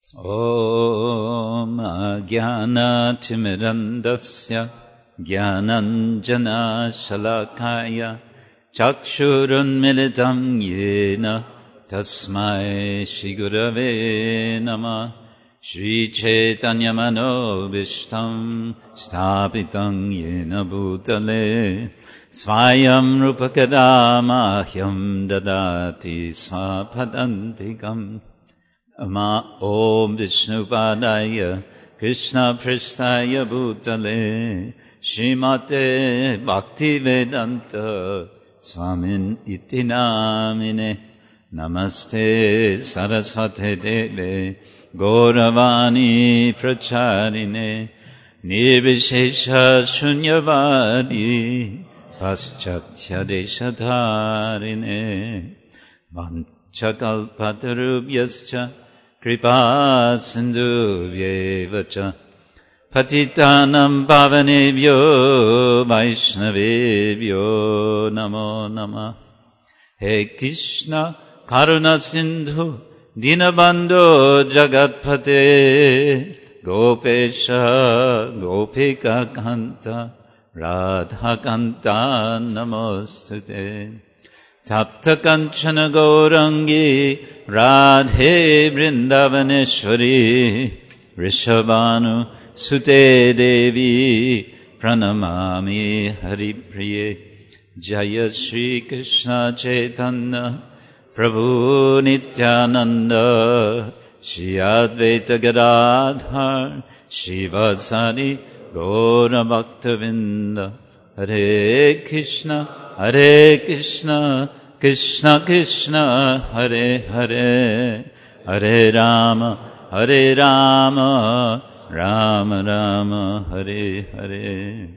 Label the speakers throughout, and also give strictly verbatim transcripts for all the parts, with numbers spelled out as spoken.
Speaker 1: Om Ajnanaatimirandasya Jnananjana Shalakaya Chakshurunmilitam Yena Tasmai Shri Gurave Namah. Shri Chaitanya Manobishtam Sthapitam Yena Bhutale Svayam Rupakadamahyam Dadati Swapadantikam. Ama Om Vishnupadaya Krishna Prasthaya Bhutale Srimate Bhaktivedanta Swamin Iti Namine. Namaste Saraswate Deve Gauravani Pracharine Nirvishesha Shunyavadi Paschatya Deshatharine Vanchakalpatarubhyascha Kripa Sindhubhyevacha Patitanam Pavanebhyo Vaishnavebhyo Namo Namah. He Krishna Karuna Sindhu Dinabandho Jagatpate Gopesha Gopika Kanta Radha Kanta Namostute. Tapta Kanchana Gaurangi Radhe Vrindavaneshwari Rishabhanu Sute Devi Pranamami Haripriye. Jaya Shri Krishna Chaitanya Prabhu Nityananda Shri Advaita Gadadhar Shri Vasari Gaura Bhaktavinda. Hare Krishna Hare Krishna Krishna Krishna Hare Hare Hare Rama Hare Rama Rama Rama Hare Hare.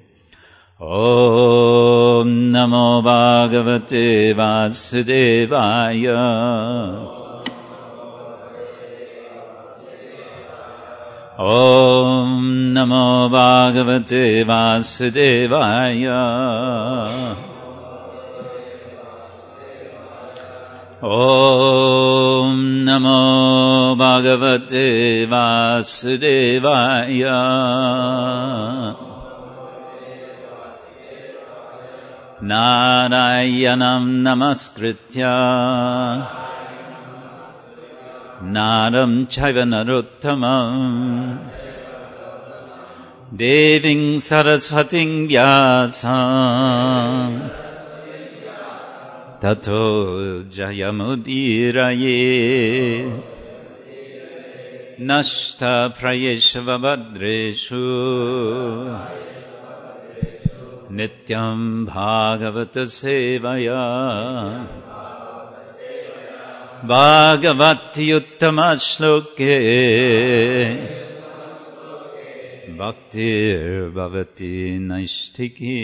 Speaker 1: Om Namo Bhagavate Vasudevaya. Om Namo Bhagavate Vasudevaya. Om Namo Bhagavate Vasudevaya. Narayanam Namaskritya Naram Chaiva Narottamam Deving Saraswating Vyasam Tato Jayamudiraye Nashta Prayesha Vabhadreshu Nityam Bhagavata Sevaya Bhagavati Uttama Shloke Bhaktir Bhavati Naishtiki.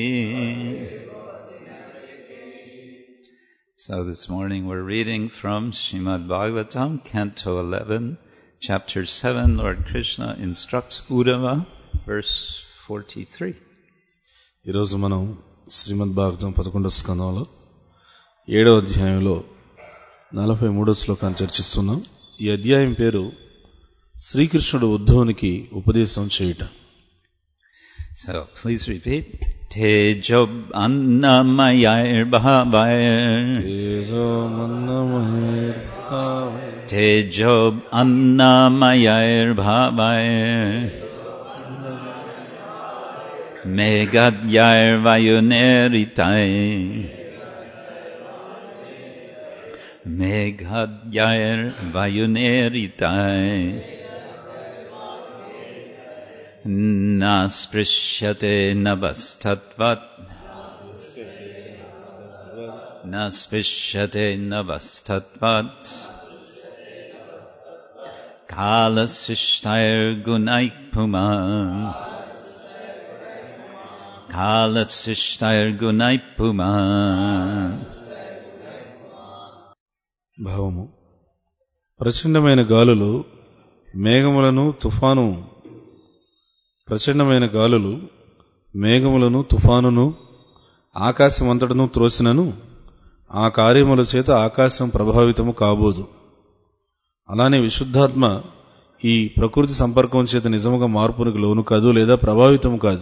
Speaker 1: So this morning we're reading from Srimad Bhagavatam, Canto eleven, Chapter seven. Lord Krishna instructs Uddhava, verse forty-three.
Speaker 2: ఈరోజు మనం శ్రీమద్ భాగవతం పదకొండవ స్కంధంలో ఏడవ అధ్యాయంలో నలభై మూడవ శ్లోకాన్ని చర్చిస్తున్నాం. ఈ అధ్యాయం పేరు శ్రీకృష్ణుడు ఉద్ధవునికి ఉపదేశం చేయుట.
Speaker 1: So please repeat. Tejob annamayair bhavair Tejob annamayair bhavair Megadyair vayuneritai Megadyair vayuneritai Nasprishyate navastatvat Nasprishyate navastatvat Kalasishtair gunaik puman Kalasishtair gunaik puman.
Speaker 2: భావము ప్రచండమైన గాలులు మేఘములను తుఫాను ప్రచండమైన గాలులు మేఘములను తుఫానును ఆకాశమంతటను త్రోసినను ఆ కార్యముల చేత ఆకాశం ప్రభావితము కాబోదు. అలానే విశుద్ధాత్మ ఈ ప్రకృతి సంపర్కం చేత నిజముగా మార్పునికి లోను కాదు లేదా ప్రభావితం కాదు.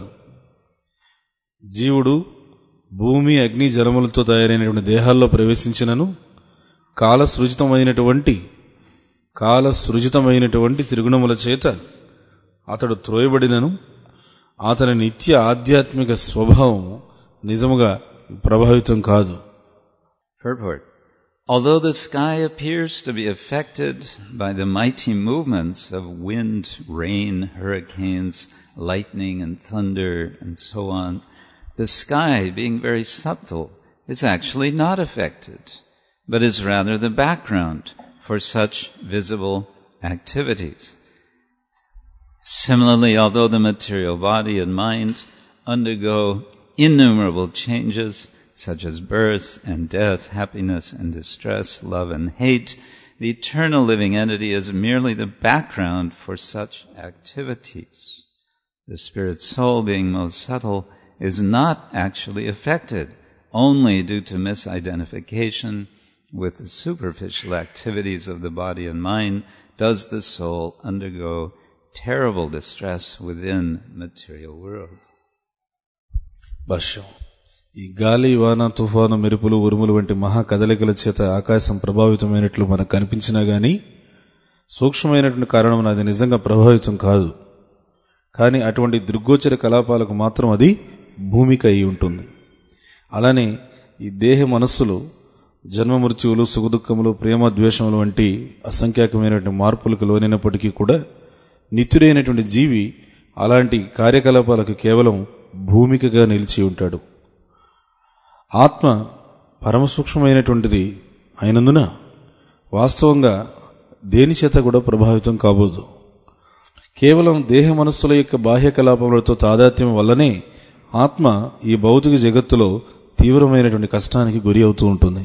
Speaker 2: జీవుడు భూమి అగ్ని జలములతో తయారైనటువంటి దేహాల్లో ప్రవేశించినను కాల సృజితమైనటువంటి కాల సృజితమైనటువంటి త్రిగుణముల చేత అతడు త్రోయబడినను అతని నిత్య ఆధ్యాత్మిక స్వభావం నిజముగా ప్రభావితం కాదు.
Speaker 1: Purport. Although the sky appears to be affected by the mighty movements of wind, rain, hurricanes, lightning and thunder and so on, the sky, being very subtle, is actually not affected, but is rather the background for such visible activities. Similarly, although the material body and mind undergo innumerable changes, such as birth and death, happiness and distress, love and hate, the eternal living entity is merely the background for such activities. The spirit soul, being most subtle, is not actually affected, only due to misidentification with the superficial activities of the body and mind does the soul undergo terrible distress within material world.
Speaker 2: భాష్యం. ఈ గాలి, వాన, తుఫాను, మెరుపులు, ఉరుములు వంటి మహా కదలికల చేత ఆకాశం ప్రభావితమైనట్లు మనకు కనిపించినా గాని సూక్ష్మమైనటువంటి కారణం అది నిజంగా ప్రభావితం కాదు. కానీ అటువంటి దృగ్గోచర కలాపాలకు మాత్రం అది భూమిక అయి ఉంటుంది. అలానే ఈ దేహ మనస్సులు జన్మ మృత్యువులు, సుఖదుఖములు, ప్రేమ ద్వేషములు వంటి అసంఖ్యాకమైనటువంటి మార్పులకు లోనైనప్పటికీ కూడా నిత్యుడైనటువంటి జీవి అలాంటి కార్యకలాపాలకు కేవలం భూమికగా నిలిచి ఉంటాడు. ఆత్మ పరమసూక్ష్మమైనటువంటిది అయినందున వాస్తవంగా దేని చేత కూడా ప్రభావితం కాబోదు. కేవలం దేహ మనస్సుల యొక్క బాహ్య కలాపములతో తాదాత్మ్యం వల్లనే ఆత్మ ఈ భౌతిక జగత్తులో తీవ్రమైనటువంటి కష్టానికి గురి అవుతూ ఉంటుంది.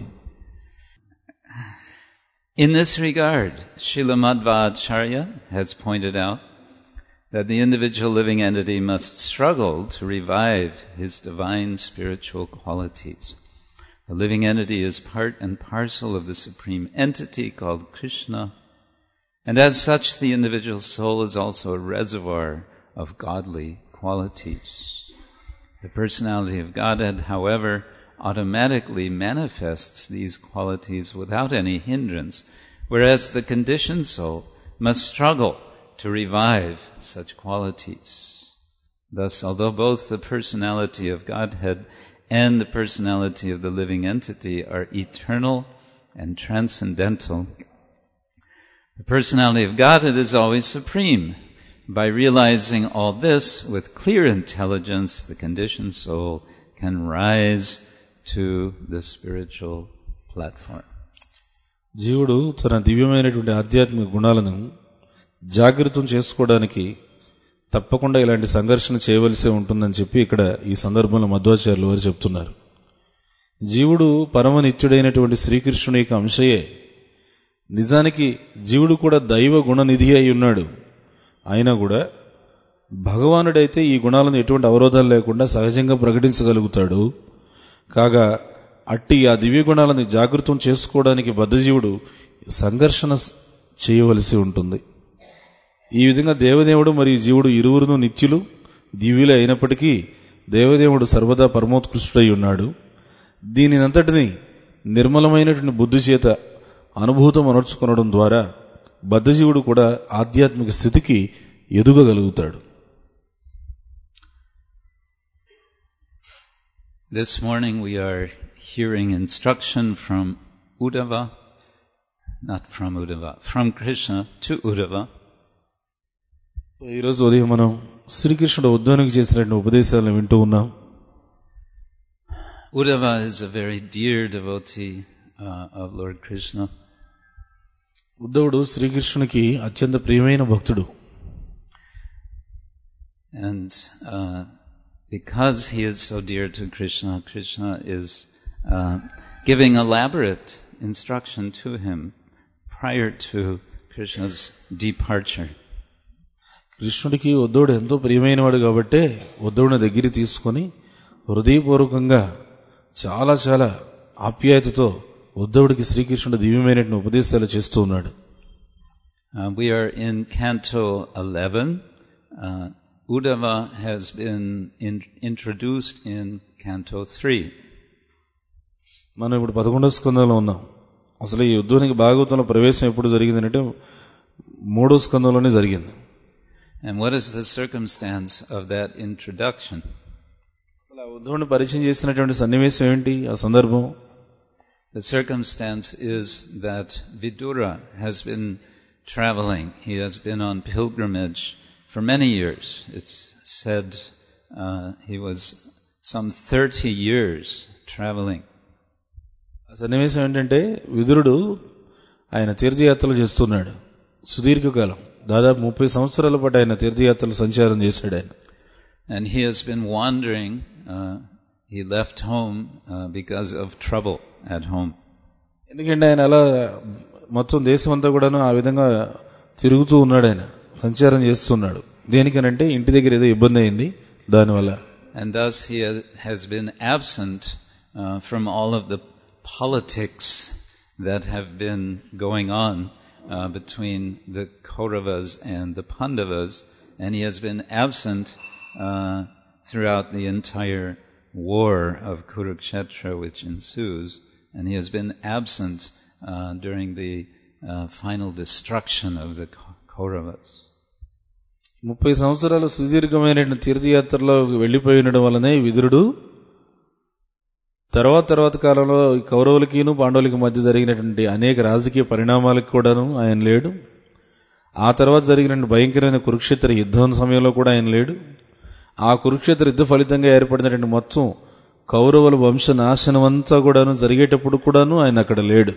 Speaker 1: In this regard, Srila Madhvacharya has pointed out that the individual living entity must struggle to revive his divine spiritual qualities. The living entity is part and parcel of the supreme entity called Krishna, and as such the individual soul is also a reservoir of godly qualities. The personality of Godhead, however, automatically manifests these qualities without any hindrance, whereas the conditioned soul must struggle to revive such qualities. Thus, although both the personality of Godhead and the personality of the living entity are eternal and transcendental, the personality of Godhead is always supreme. By realizing all this with clear intelligence, the conditioned soul can rise to the spiritual platform.
Speaker 2: జీవుడు తన దివ్యమైనటువంటి ఆధ్యాత్మిక గుణాలను జాగృతం చేసుకోవడానికి తప్పకుండా ఇలాంటి సంఘర్షణ చేయవలసే ఉంటుందని చెప్పి ఇక్కడ ఈ సందర్భంలో మధ్వాచార్యులు వారు చెప్తున్నారు. జీవుడు పరమ నిత్యుడైనటువంటి శ్రీకృష్ణుని యొక్క అంశయే. నిజానికి జీవుడు కూడా దైవ గుణనిధి అయి ఉన్నాడు. అయినా కూడా భగవానుడైతే ఈ గుణాలను ఎటువంటి అవరోధాలు లేకుండా సహజంగా ప్రకటించగలుగుతాడు. కాగా అట్టి ఆ దివ్య గుణాలను జాగృతం చేసుకోవడానికి బద్ధజీవుడు సంఘర్షణ చేయవలసి ఉంటుంది. ఈ విధంగా దేవదేవుడు మరియు జీవుడు ఇరువురును నిత్యులు, దివ్యులే అయినప్పటికీ దేవదేవుడు సర్వదా పరమోత్కృష్టుడై ఉన్నాడు. దీనినంతటినీ నిర్మలమైనటువంటి బుద్ధి చేత అనుభూతం అనర్చుకొనడం ద్వారా బద్ధజీవుడు కూడా ఆధ్యాత్మిక స్థితికి ఎదుగగలుగుతాడు.
Speaker 1: This morning we are hearing instruction from Uddhava, not from Uddhava, from Krishna to Uddhava.
Speaker 2: ఈరోజు ఉదయం మనం శ్రీకృష్ణుడు ఉద్ధవునికి చేసినటువంటి ఉపదేశాలను వింటూ ఉన్నాం.
Speaker 1: Uddhava is a very dear devotee uh, of Lord Krishna.
Speaker 2: ఉద్ధవుడు శ్రీకృష్ణునికి అత్యంత ప్రియమైన భక్తుడు.
Speaker 1: And uh, because he is so dear to Krishna, Krishna is uh, giving elaborate instruction to him prior to Krishna's departure.
Speaker 2: కృష్ణుడికి ఉద్ధవుడు ఎంతో ప్రియమైనవాడు కాబట్టే ఉద్ధవుని దగ్గర తీసుకొని హృదయపూర్వకంగా చాలా చాలా ఆప్యాయతతో ఉద్ధవుడికి శ్రీకృష్ణుడు దివ్యమైనటువంటి ఉపదేశాలు చేస్తూ ఉన్నాడు.
Speaker 1: Uh, we are in Canto eleven. Uh, Uddhava has been in, introduced in Canto three.
Speaker 2: మనం ఇప్పుడు పదకొండవ స్కందంలో ఉన్నాం. అసలు ఈ ఉద్ధవునికి భాగవతంలో ప్రవేశం ఎప్పుడు జరిగింది అంటే మూడో స్కందంలోనే జరిగింది.
Speaker 1: And what is the circumstance of that introduction?
Speaker 2: అసలు ఆ ఉద్ధవుని పరిచయం చేసినటువంటి సన్నివేశం ఏంటి, ఆ సందర్భం?
Speaker 1: The circumstance is that Vidura has been traveling. He has been on pilgrimage for many years. It's said uh, he was some thirty years traveling.
Speaker 2: ఆ సన్నివేశం ఏంటంటే విదురుడు ఆయన తీర్థయాత్రలు చేస్తున్నాడు సుదీర్ఘకాలం, దాదాపు ముప్పై సంవత్సరాల పాటు ఆయన తీర్థయాత్రలు సంచారం చేశాడు ఆయన.
Speaker 1: And he has been wandering. Uh, he left home uh, because of trouble at home.
Speaker 2: ఎందుకంటే ఆయన అలా మొత్తం దేశం అంతా కూడాను ఆ విధంగా తిరుగుతూ ఉన్నాడు, ఆయన సంచారం చేస్తున్నాడు. దేనికనంటే ఇంటి దగ్గర ఏదో ఇబ్బంది అయింది దానివల్ల.
Speaker 1: And thus he has been absent uh, from all of the politics that have been going on uh, between the Kauravas and the Pandavas, and he has been absent uh, throughout the entire war of Kurukshetra which ensues, and he has been absent uh, during the uh, final destruction of the Kauravas.
Speaker 2: ముప్పై సంవత్సరాలు సుదీర్ఘమైన తీర్థయాత్రలో వెళ్లిపోయి ఉండడం వల్లనే విదురుడు తర్వాత తర్వాత కాలంలో కౌరవులకిను పాండవులకి మధ్య జరిగినటువంటి అనేక రాజకీయ పరిణామాలకు కూడాను ఆయన లేడు. ఆ తర్వాత జరిగిన భయంకరమైన కురుక్షేత్ర యుద్ధం సమయంలో కూడా ఆయన లేడు. ఆ కురుక్షేత్ర యుద్ధ ఫలితంగా ఏర్పడినటువంటి మొత్తం కౌరవుల వంశ నాశనం అంతా కూడాను జరిగేటప్పుడు కూడాను ఆయన అక్కడ లేడు.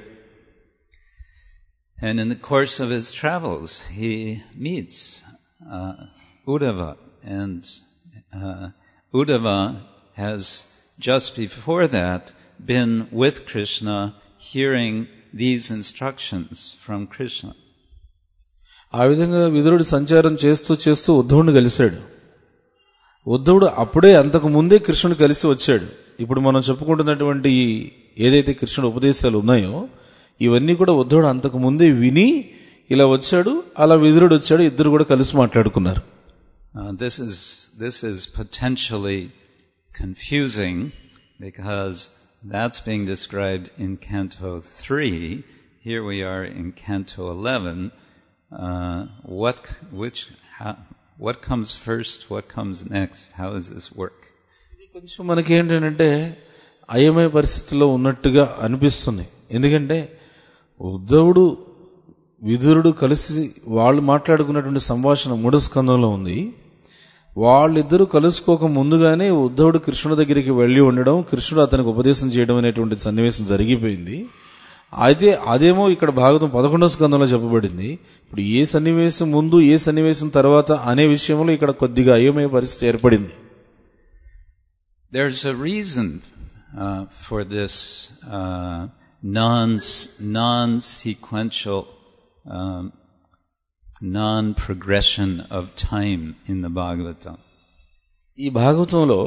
Speaker 1: And in the course of his travels he meets uh, Uddhava, and uh, Uddhava has just before that been with Krishna, hearing these instructions from Krishna.
Speaker 2: ఆ విధంగా విదురుడు సంచారం చేస్తూ చేస్తూ ఉద్ధవుడిని కలిశాడు. ఉద్ధవుడు అప్పుడే అంతకు ముందే కృష్ణుడు కలిసి వచ్చాడు. ఇప్పుడు మనం చెప్పుకుంటున్నటువంటి ఏదైతే కృష్ణుడు ఉపదేశాలు ఉన్నాయో ఇవన్నీ కూడా ఉద్ధవుడు అంతకు ముందే విని ఇలా వచ్చాడు, అలా విదురుడు వచ్చాడు, ఇద్దరు కూడా కలిసి మాట్లాడుకున్నారు.
Speaker 1: Uh, this is this is potentially confusing because that's being described in Canto three. Here we are in Canto eleven. Uh, what which how, what comes first? What comes next? How does this work?
Speaker 2: కొంచెం మనకేంటంటే అయమయ పరిస్థితిలో ఉన్నట్టుగా అనిపిస్తుంది. ఎందుకంటే ఉద్ధవుడు విదురుడు కలిసి వాళ్ళు మాట్లాడుకున్నటువంటి సంభాషణ మూడో స్కందంలో ఉంది. వాళ్ళిద్దరూ కలుసుకోక ముందుగానే ఉద్ధవుడు కృష్ణుడి దగ్గరికి వెళ్లి ఉండడం, కృష్ణుడు అతనికి ఉపదేశం చేయడం అనేటువంటి సన్నివేశం జరిగిపోయింది. అయితే అదేమో ఇక్కడ భాగవతం పదకొండవ స్కందంలో చెప్పబడింది. ఇప్పుడు ఏ సన్నివేశం ముందు ఏ సన్నివేశం తర్వాత అనే విషయంలో ఇక్కడ కొద్దిగా అయోమయ పరిస్థితి ఏర్పడింది.
Speaker 1: There's a reason uh, for this uh, non non-sequential um, non-progression of time in the Bhagavatam.
Speaker 2: ఈ భాగవతంలో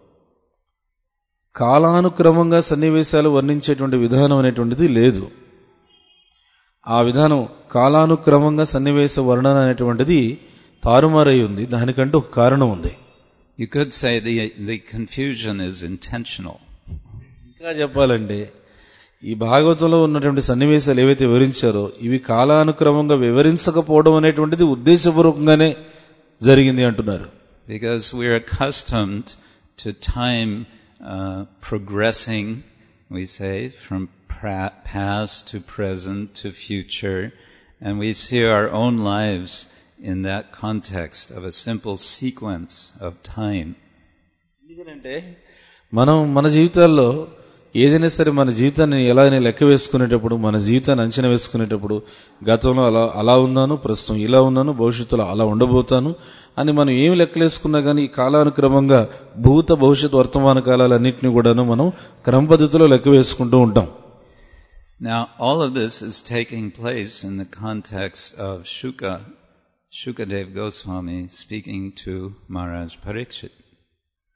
Speaker 2: కాలానుక్రమంగా సన్నివేశాలు వర్ణించేటువంటి విధానం అనేటువంటిది లేదు. ఆ విధానం కాలానుక్రమంగా సన్నివేశ వర్ణన అనేటువంటిది తారుమారై ఉంది. దానికంటూ ఒక కారణం ఉంది.
Speaker 1: You could say the the confusion is intentional.
Speaker 2: ఇంకా చెప్పాలంటే ఈ భాగవతంలో ఉన్నటువంటి సన్నివేశాలు ఏవైతే వివరించారో ఇవి కాలానుక్రమంగా వివరించకపోవడం అనేటువంటిది ఉద్దేశపూర్వకంగానే జరిగింది అంటున్నారు.
Speaker 1: Because we are accustomed to time uh, progressing, we say, from pra- past to present to future, and we see our own lives in that context of a simple sequence of time.
Speaker 2: ఎందుకంటే మనం మన జీవితాల్లో ఏదైనా సరే మన జీవితాన్ని ఎలా లెక్క వేసుకునేటప్పుడు, మన జీవితాన్ని అంచనా వేసుకునేటప్పుడు గతంలో అలా అలా ఉన్నాను, ప్రస్తుతం ఇలా ఉన్నాను, భవిష్యత్తులో అలా ఉండబోతాను అని మనం ఏమి లెక్కలేసుకున్నా కానీ ఈ కాలానుక్రమంగా భూత భవిష్యత్ వర్తమాన కాలాలన్నింటినీ కూడాను మనం క్రమ పద్ధతిలో లెక్క వేసుకుంటూ ఉంటాం.
Speaker 1: Now all of this is taking place in the context of Shuka, Shukadev Goswami speaking to Maharaj Parikshit.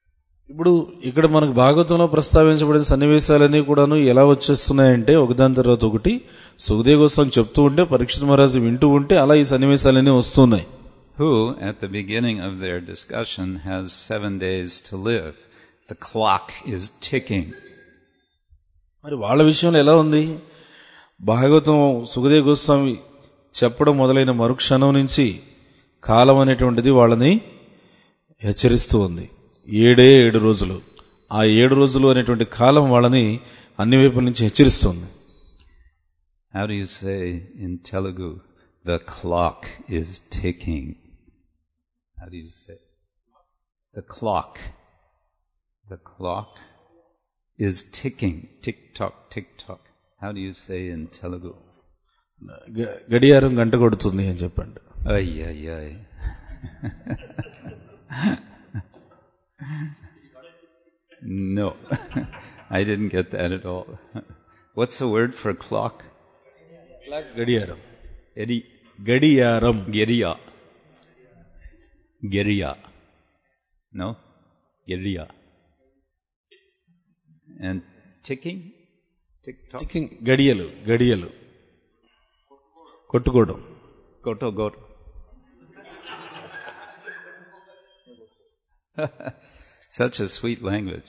Speaker 2: ఇప్పుడు ఇక్కడ మనకు భాగవతంలో ప్రస్తావించబడిన సన్నివేశాలన్నీ కూడాను ఎలా వచ్చేస్తున్నాయంటే ఒకదాని తర్వాత ఒకటి సుఖదేవ్ గోస్వామి చెప్తూ ఉంటే పరీక్షిత్ మహారాజు వింటూ ఉంటే అలా ఈ సన్నివేశాలన్నీ వస్తున్నాయి.
Speaker 1: Who at the beginning of their discussion has seven days to live. The clock is ticking.
Speaker 2: మరి వాళ్ళ విషయంలో ఎలా ఉంది? భాగవతం సుఖదేవ్ గోస్వామి చెప్పడం మొదలైన మరుక్షణం నుంచి కాలం అనేటువంటిది వాళ్ళని హెచ్చరిస్తూ ఉంది. ఏడే ఏడు రోజులు. ఆ ఏడు రోజులు అనేటువంటి కాలం వాళ్ళని అన్ని వైపుల నుంచి హెచ్చరిస్తుంది.
Speaker 1: How do you say in Telugu, the clock is ticking? How do you say? The clock. The clock is ticking. Tick tock, tick tock. How do you say in Telugu?
Speaker 2: గడియారం గంట కొడుతుంది అని చెప్పండి.
Speaker 1: Ay, ay, ay. No, I didn't get that at all. What's the word for clock?
Speaker 2: Clock, gadiyaram.
Speaker 1: Edi.
Speaker 2: Gadiyaram.
Speaker 1: Geriya. Geriya. No? Geriya. And ticking? Tick tock?
Speaker 2: Ticking. Gadiyalu. Gadiyalu. Kottukodam.
Speaker 1: Koto goto. Such a sweet language.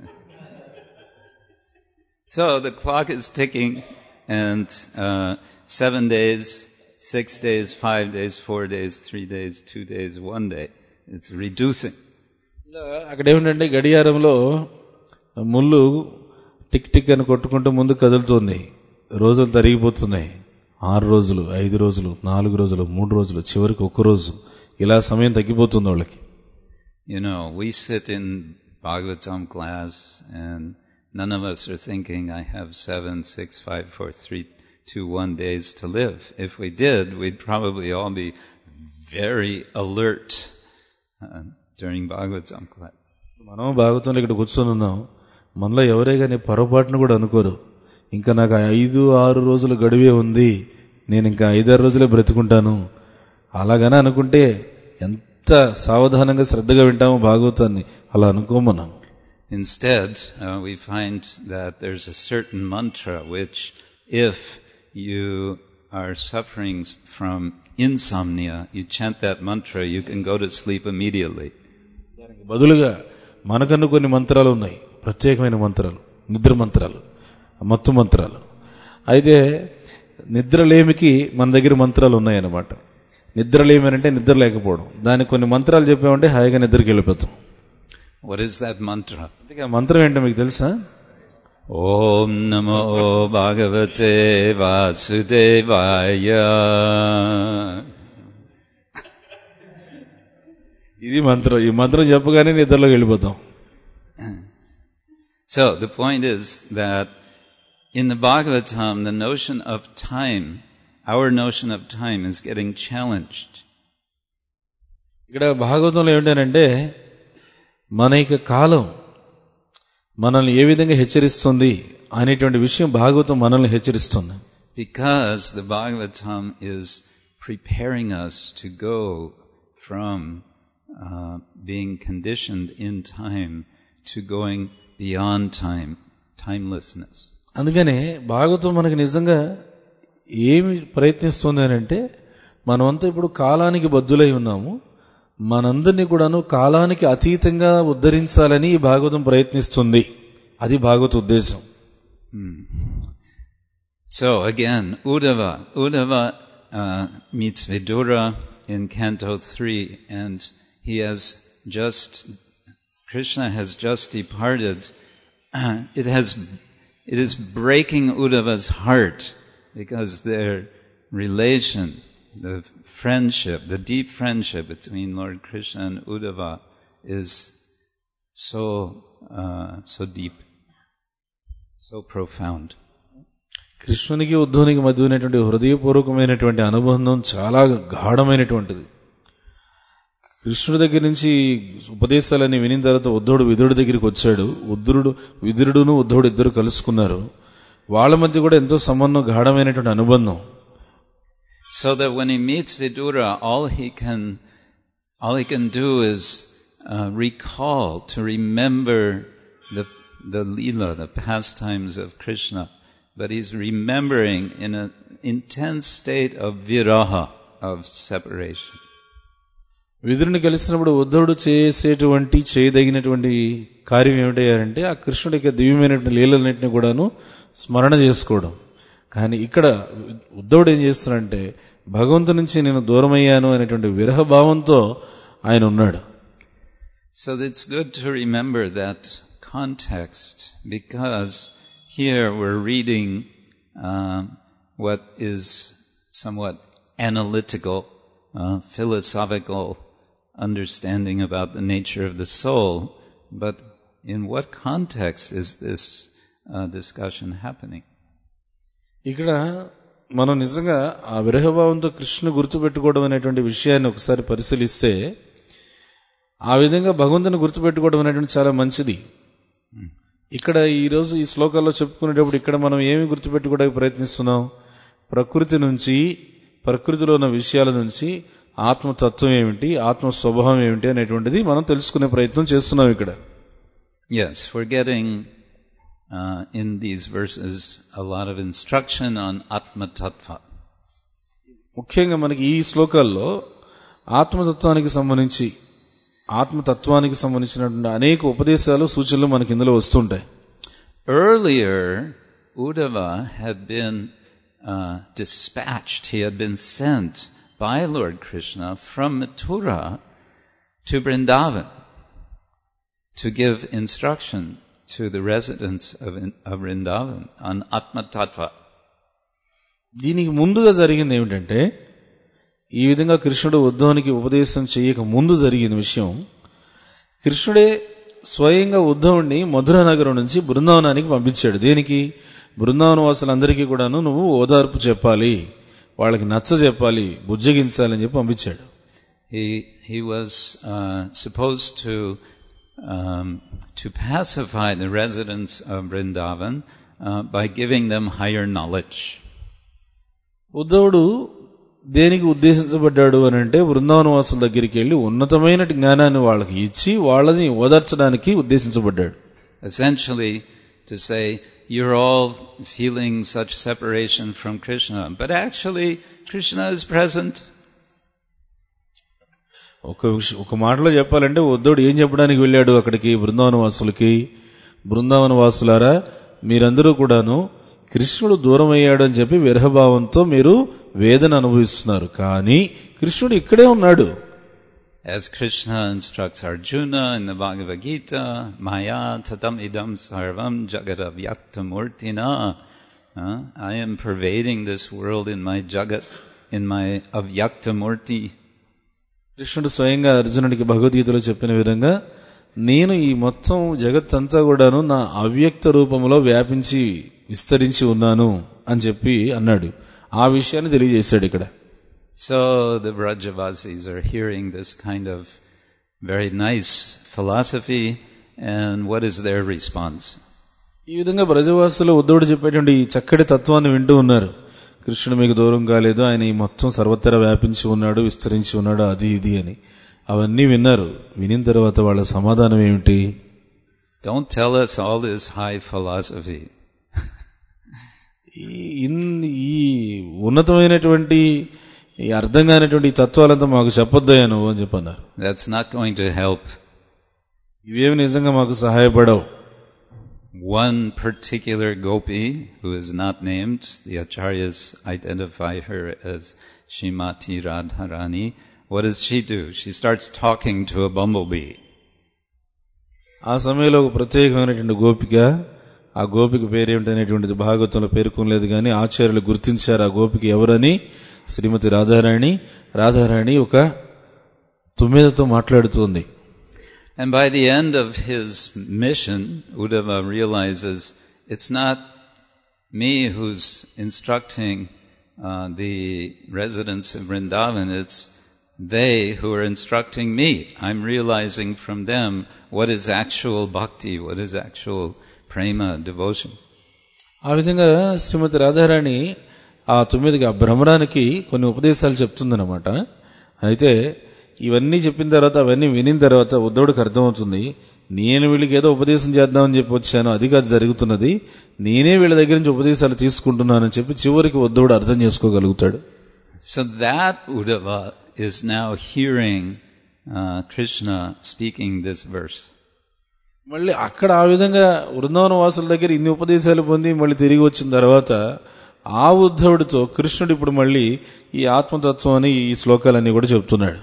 Speaker 1: So the clock is ticking, and uh, seven days, six days, five days, four days, three days, two days, one day. It's reducing.
Speaker 2: అక్కడ ఏమిటంటే గడియారంలో ముళ్ళు tick tick అని కొట్టుకుంటూ ముందు కదులుతుంది. రోజులు తరిగిపోతున్నాయి. ఆరు రోజులు, ఐదు రోజులు, నాలుగు రోజులు, మూడు రోజులు, చివరికి ఒక్క రోజు, ఇలా సమయం తగ్గిపోతుంది వాళ్ళకి.
Speaker 1: You know, we sit in Bhagavatam class and none of us are thinking, I have seven, six, five, four, three, two, one days to live. If we did, we'd probably all be very alert uh, during Bhagavatam class.
Speaker 2: మనం భాగవతంలో ఇక్కడ కూర్చొని ఉన్నాం. మనలో ఎవరే కానీ పొరపాటును కూడా అనుకోరు, ఇంకా నాకు ఐదు ఆరు రోజులు గడువే ఉంది, నేను ఇంకా ఐదారు రోజులే బ్రతుకుంటాను. అలాగనే అనుకుంటే ఎంత సావధానంగా శ్రద్ధగా వింటాము భాగవతాన్ని. అలా అనుకోమన్నాం.
Speaker 1: Instead, uh, we find that there's a certain mantra which, if you are suffering from insomnia, you chant that mantra, you can go to sleep immediately.
Speaker 2: దానికి బదులుగా మనకన్నా కొన్ని మంత్రాలు ఉన్నాయి, ప్రత్యేకమైన మంత్రాలు, నిద్ర మంత్రాలు, మత్తు మంత్రాలు. అయితే నిద్రలేమికి మన దగ్గర మంత్రాలు ఉన్నాయన్నమాట. నిద్రలేమి అంటే నిద్ర లేకపోవడం. దానికి కొన్ని మంత్రాలు చెప్పామంటే హాయిగా నిద్రకి వెళ్ళిపోతాం.
Speaker 1: What is that mantra?
Speaker 2: ఆ మంత్రం ఏంటో మీకు తెలుసా?
Speaker 1: ఓం నమో భగవతే వాసుదేవాయ.
Speaker 2: ఇది మంత్రం. ఈ మంత్రం చెప్పగానే నిద్రలోకి వెళ్ళిపోతాం.
Speaker 1: So the point is that in the Bhagavatam, the notion of time, our notion of time is getting challenged.
Speaker 2: ఇక్కడ భాగవతంలో ఏంటంటే మన యొక్క కాలం మనల్ని ఏ విధంగా హెచ్చరిస్తుంది అనేటువంటి విషయం భాగవతం మనల్ని హెచ్చరిస్తుంది.
Speaker 1: Because the Bhagavatam is preparing us to go from uh, being conditioned in time to going beyond time, timelessness.
Speaker 2: అందుకనే భాగవతం మనకి నిజంగా ఏమి ప్రయత్నిస్తుంది అని అంటే, మనమంతా ఇప్పుడు కాలానికి బద్దులై ఉన్నాము, మనందరినీ కూడాను కాలానికి అతీతంగా ఉద్ధరించాలని ఈ భాగవతం ప్రయత్నిస్తుంది. అది భాగవత ఉద్దేశం.
Speaker 1: Hmm. So again, Uddhava. Uddhava uh, meets Vidura in Canto three, and he has just, Krishna has just departed. It has, it is breaking Uddhava's heart because their relation, the friendship, the deep friendship between Lord Krishna and Uddhava is so, uh, so deep, so profound.
Speaker 2: కృష్ణునికి ఉద్ధవునికి మధ్య ఉన్నటువంటి హృదయపూర్వకమైనటువంటి అనుబంధం చాలా గాఢమైనటువంటిది. కృష్ణుడి దగ్గర నుంచి ఉపదేశాలని వినిన తర్వాత ఉద్ధవుడు విదురుడి దగ్గరికి వచ్చాడు. ఉద్ధరుడు విదురుడును ఉద్ధవుడు ఇద్దరు కలుసుకున్నారు. వాళ్ళ మధ్య కూడా ఎంతో సంబంధం, గాఢమైనటువంటి అనుబంధం.
Speaker 1: So that when he meets Vidura, all he can, all he can do is uh, recall, to remember the the Leela, the pastimes of Krishna, but he's remembering in an intense state of viraha, of separation.
Speaker 2: విదురుని కలిసినప్పుడు ఉద్ధవుడు చేసేటువంటి చేయదగినటువంటి కార్యం ఏమిటంటే ఆ కృష్ణుడి యొక్క దివ్యమైనటువంటి లీలలన్నింటినీ కూడాను స్మరణ చేసుకోవడం. కానీ ఇక్కడ ఉద్ధవుడు ఏం చేస్తున్నాడంటే భగవంతు నుంచి నేను దూరమయ్యాను అనేటువంటి విరహ భావంతో ఆయన ఉన్నాడు.
Speaker 1: So it's good to remember that context, because here we're reading uh, what is somewhat analytical, uh, philosophical understanding about the nature of the soul, but in what context is this uh, discussion happening?
Speaker 2: ఇక్కడ మనం నిజంగా ఆ విరహభావంతో కృష్ణ గుర్తుపెట్టుకోవడం అనేటువంటి విషయాన్ని ఒకసారి పరిశీలిస్తే ఆ విధంగా భగవంతుని గుర్తుపెట్టుకోవడం అనేటువంటి చాలా మంచిది. ఇక్కడ ఈరోజు ఈ శ్లోకాల్లో చెప్పుకునేటప్పుడు ఇక్కడ మనం ఏమి గుర్తుపెట్టుకోవడానికి ప్రయత్నిస్తున్నాం? ప్రకృతి నుంచి, ప్రకృతిలో ఉన్న విషయాల నుంచి ఆత్మతత్వం ఏమిటి, ఆత్మ స్వభావం ఏమిటి అనేటువంటిది మనం తెలుసుకునే ప్రయత్నం చేస్తున్నాం ఇక్కడ.
Speaker 1: Yes, we're getting uh, in these verses a lot of instruction on Atma Tattva.
Speaker 2: ముఖ్యంగా మనకి ఈ శ్లోకాల్లో ఆత్మతత్వానికి సంబంధించి ఆత్మతత్వానికి సంబంధించినటువంటి అనేక ఉపదేశాలు, సూచనలు మనకి ఇందులో వస్తుంటాయి.
Speaker 1: Earlier, Uddhava had been uh, dispatched, he had been sent by Lord Krishna from Mathura to Vrindavan to give instruction to the residents of, of Vrindavan on Atma Tattva.
Speaker 2: దీనికి ముందుగా జరిగింది ఏమిటంటే, ఈ విధంగా కృష్ణుడు ఉద్ధవునికి ఉపదేశం చేయక ముందు జరిగిన విషయం, కృష్ణుడే స్వయంగా ఉద్ధవుణ్ణి మధుర నగరం నుంచి బృందావనానికి పంపించాడు. దేనికి? బృందావన వాసులందరికీ కూడాను నువ్వు ఓదార్పు చెప్పాలి, వాళ్ళకి నచ్చ చెప్పాలి, బుజ్జగించాలని చెప్పి పంపించాడు.
Speaker 1: He he was uh, supposed to um, to pacify the residents of Vrindavan uh, by giving them higher knowledge.
Speaker 2: ఉద్ధవుడు దేనికి ఉద్దేశించబడ్డాడు అని అంటే బృందావన వాసుల దగ్గరికి వెళ్లి ఉన్నతమైన జ్ఞానాన్ని వాళ్ళకి ఇచ్చి వాళ్ళని ఓదార్చడానికి ఉద్దేశించబడ్డాడు.
Speaker 1: Essentially to say, you're all feeling such separation from Krishna, but actually Krishna is present.
Speaker 2: ఒక ఒక మాటలో చెప్పాలంటే ఉద్ధవుడు ఏం చెప్పడానికి వెళ్ళాడు అక్కడికి బృందావన వాసులకి? బృందావన వాసులారా, మీరందరూ కూడాను కృష్ణుడు దూరం అయ్యాడు అని చెప్పి విరహభావంతో మీరు వేదన అనుభవిస్తున్నారు, కానీ కృష్ణుడు ఇక్కడే ఉన్నాడు.
Speaker 1: As Krishna instructs Arjuna in the Bhagavad Gita, Maya tatam idam sarvam jagadavyakta murtina, uh, I am pervading this world in my jagat, in my avyakta murti.
Speaker 2: కృష్ణుడు స్వయంగా అర్జునుడికి భగవద్గీతలో చెప్పిన విధంగా, నేను ఈ మొత్తం జగత్తంతా కూడాను నా అవ్యక్త రూపంలో వ్యాపించి విస్తరించి ఉన్నాను అని చెప్పి అన్నాడు. ఆ విషయాన్ని తెలియజేశాడు ఇక్కడ.
Speaker 1: So the Brajavasis are hearing this kind of very nice philosophy, and what is their response?
Speaker 2: ఈ విధంగా బ్రజవాసులు ఉద్ధవుడు చెప్పేటువంటి ఈ చక్కటి తత్వాన్ని వింటూ ఉన్నారు. కృష్ణుడు మీకు దూరం కాలేదు, ఆయన ఈ మొత్తం సర్వత్రా వ్యాపించి ఉన్నాడు, విస్తరించి ఉన్నాడు, అది ఇది అని అవన్నీ విన్నారు. వినిన తర్వాత వాళ్ళ సమాధానం ఏమిటి?
Speaker 1: Don't tell us all this high philosophy.
Speaker 2: ఈ ఉన్నతమైనటువంటి ఈ అర్థం కానిటువంటి తత్వాలంతా మాకు చెప్పొద్దయ్యా నువ్వు అని చెప్పన్నారు.
Speaker 1: That's not going to help.
Speaker 2: ఇవేమి నిజంగా మాకు సహాయపడవు.
Speaker 1: One particular gopi who is not named, the acharyas identify her as Srimati Radharani. What does she do? She starts talking to a bumblebee.
Speaker 2: ఆ సమయంలో ఒక ప్రత్యేకమైనటువంటి గోపిక, ఆ గోపిక పేరేమిటనేటువంటిది భాగవతంలో పేర్కొనలేదు, కానీ ఆచార్యులు గుర్తించారు ఆ గోపిక ఎవరని. శ్రీమతి రాధారాణి. రాధారాణి ఒక తుమ్మెదతో మాట్లాడుతుంది.
Speaker 1: And by the end of his mission, Uddhava realizes it's not me who's instructing uh, the residents of Vrindavan, it's they who are instructing me. I'm realizing from them what is actual bhakti, what is actual prema, devotion.
Speaker 2: ఆ విధంగా శ్రీమతి రాధారాణి ఆ తొమ్మిదికి ఆ భ్రమరానికి కొన్ని ఉపదేశాలు చెప్తుందన్నమాట. అయితే ఇవన్నీ చెప్పిన తర్వాత అవన్నీ వినిన తర్వాత ఉద్ధవుడికి అర్థమవుతుంది, నేను వీళ్ళకి ఏదో ఉపదేశం చేద్దామని చెప్పి వచ్చాను, అది కాదు జరుగుతున్నది, నేనే వీళ్ళ దగ్గర నుంచి ఉపదేశాలు తీసుకుంటున్నానని చెప్పి చివరికి ఉద్ధవుడు అర్థం చేసుకోగలుగుతాడు.
Speaker 1: So that Uddhava is now hearing uh, Krishna speaking this verse.
Speaker 2: మళ్ళీ అక్కడ ఆ విధంగా వృందావన వాసుల దగ్గర ఇన్ని ఉపదేశాలు పొంది మళ్ళీ తిరిగి వచ్చిన తర్వాత ఆ ఉద్ధవుడితో కృష్ణుడు ఇప్పుడు మళ్ళీ ఈ ఆత్మతత్వం అని ఈ శ్లోకాలన్నీ కూడా చెప్తున్నాడు.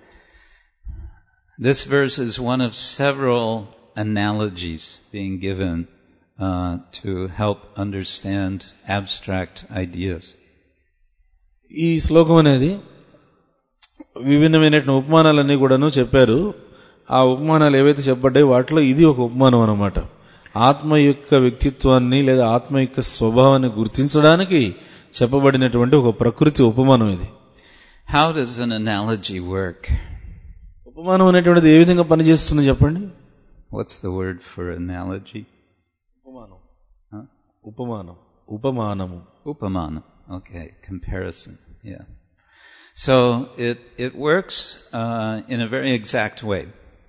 Speaker 1: This verse is one of several analogies being given uh, to help understand abstract ideas.
Speaker 2: ఈ శ్లోకం అనేది విభిన్నమైన ఉపమానాలన్నీ కూడాను చెప్పారు. ఆ ఉపమానాలు ఏవైతే చెప్పబడ్డాయి వాటిలో ఇది ఒక ఉపమానం అన్నమాట. ఆత్మ యొక్క వ్యక్తిత్వాన్ని లేదా ఆత్మ యొక్క స్వభావాన్ని గుర్తించడానికి చెప్పబడినటువంటి ఒక ప్రకృతి ఉపమానం ఇది.
Speaker 1: How does an analogy work?
Speaker 2: ఉపమానం అనేటువంటిది ఏ విధంగా పనిచేస్తుంది చెప్పండి.
Speaker 1: What's the word for analogy?
Speaker 2: ఉపమానం. Huh? ఉపమానం. ఉపమానము.
Speaker 1: Upamanam. Okay, comparison. Yeah. So it it works uh, in a very exact way.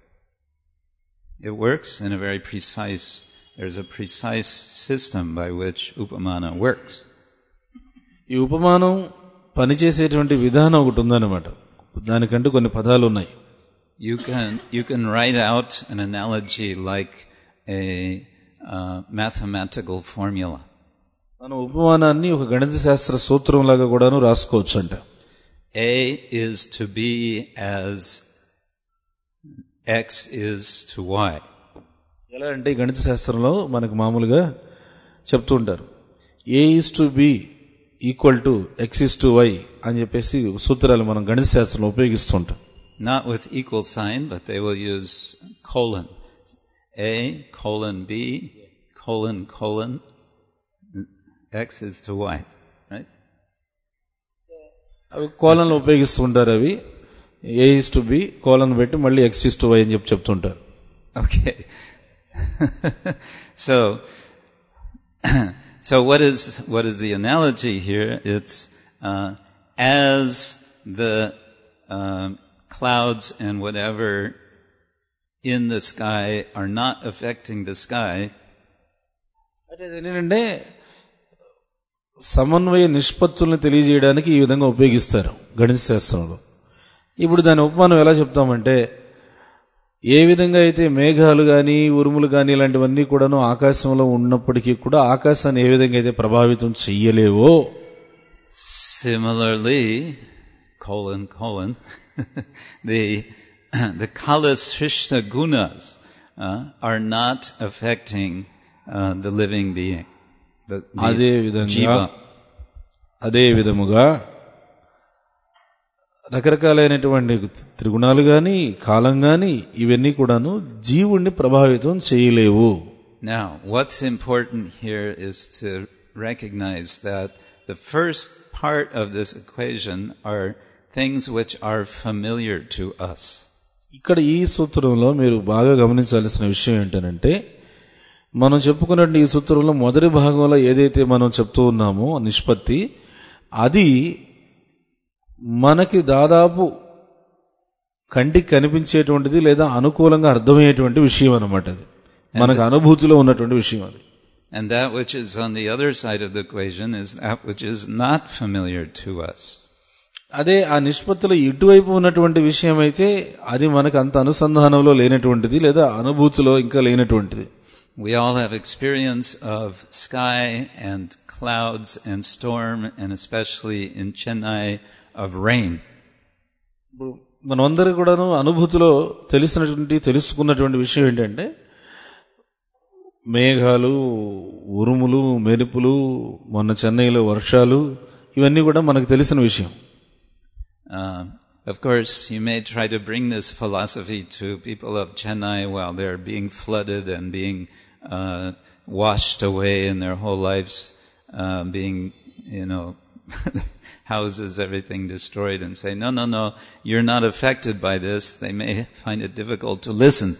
Speaker 1: It works in a very precise. There's a precise system by which upamana works.
Speaker 2: ఈ ఉపమానం పనిచేసేటువంటి విధానం ఒకటి ఉందన్నమాట. దానికంటూ కొన్ని పదాలు ఉన్నాయి.
Speaker 1: You can you can write out an analogy like a uh, mathematical formula.
Speaker 2: మనం ఉపమానాన్ని ఒక గణిత శాస్త్ర సూత్రం లాగా కూడాను రాసుకోవచ్చు అంట.
Speaker 1: A is to be as X is to Y.
Speaker 2: ఎలా అంటే గణిత శాస్త్రంలో మనకు మామూలుగా చెప్తూ ఉంటారు, A is to B equal to X is to Y అని చెప్పేసి సూత్రాలు మనం గణిత శాస్త్రంలో ఉపయోగిస్తుంటాం.
Speaker 1: Not with equal sign, but they will use colon. A, colon B, colon, colon, X is to Y, right?
Speaker 2: అవి కోలన్లో ఉపయోగిస్తుంటారు. అవి A is to B, colon పెట్టి మళ్ళీ X is to Y అని చెప్పి చెప్తుంటారు.
Speaker 1: Okay. so, so what is, what is the analogy here? It's, uh, as the, uh, clouds and whatever in the sky are not affecting the sky.
Speaker 2: అంటే ఏంటంటే సమన్వయ నిష్పత్తుల్ని తెలియజేయడానికి ఈ విధంగా ఉపయోగిస్తారు గణిత శాస్త్రంలో. ఇప్పుడు దాని ఉపమానం ఎలా చెప్తామంటే, ఏ విధంగా అయితే మేఘాలు గాని ఉరుములు గాని ఇలాంటివన్నీ కూడాను ఆకాశంలో ఉన్నప్పటికీ కూడా ఆకాశాన్ని ఏ విధంగా అయితే ప్రభావితం చెయ్యలేవో,
Speaker 1: similarly, colon, colon, the the Kala Shrishta gunas uh, are not affecting uh, the living being. The, the
Speaker 2: అదే విధంగా
Speaker 1: jiva.
Speaker 2: అదే విధముగా రకరకాలైనటువంటి త్రిగుణాలు గాని కాలం గాని ఇవన్నీ కూడాను జీవుణ్ణి ప్రభావితం చేయలేవు.
Speaker 1: Now, what's important here is to recognize that the first part of this equation are things which are familiar to us.
Speaker 2: ఇక్కడ ఈ సూత్రంలో మీరు బాగా గమనించాల్సిన విషయం ఏంటంటే, మనం చెప్పుకున్నట్టు ఈ సూత్రంలో మొదటి భాగంలో ఏదైతే మనం చెప్తూ ఉన్నామో నిష్పత్తి, అది మనకి దాదాపు కంటికి కనిపించేటువంటిది లేదా అనుకూలంగా అర్థమయ్యేటువంటి విషయం అన్నమాట. అది మనకు అనుభూతిలో ఉన్నటువంటి విషయం అది.
Speaker 1: And that which is on the other side of the equation is that which is not familiar to us.
Speaker 2: అదే ఆ నిష్పత్తిలో ఇటువైపు ఉన్నటువంటి విషయం అయితే అది మనకు అంత అనుసంధానంలో లేనటువంటిది లేదా అనుభూతిలో ఇంకా లేనటువంటిది.
Speaker 1: We all have experience of sky and clouds and storm, and especially in Chennai of rain.
Speaker 2: మనమందరం కూడాను అనుభూతిలో తెలిసినటువంటి తెలుసుకున్నటువంటి విషయం ఏంటంటే, మేఘాలు, ఉరుములు, మెరుపులు, మొన్న చెన్నైలో వర్షాలు, ఇవన్నీ కూడా మనకు తెలిసిన విషయం.
Speaker 1: Uh, of course, you may try to bring this philosophy to people of Chennai while they're being flooded and being uh, washed away in their whole lives, uh, being, you know, houses, everything destroyed, and say, no, no, no, you're not affected by this. They may find it difficult to listen.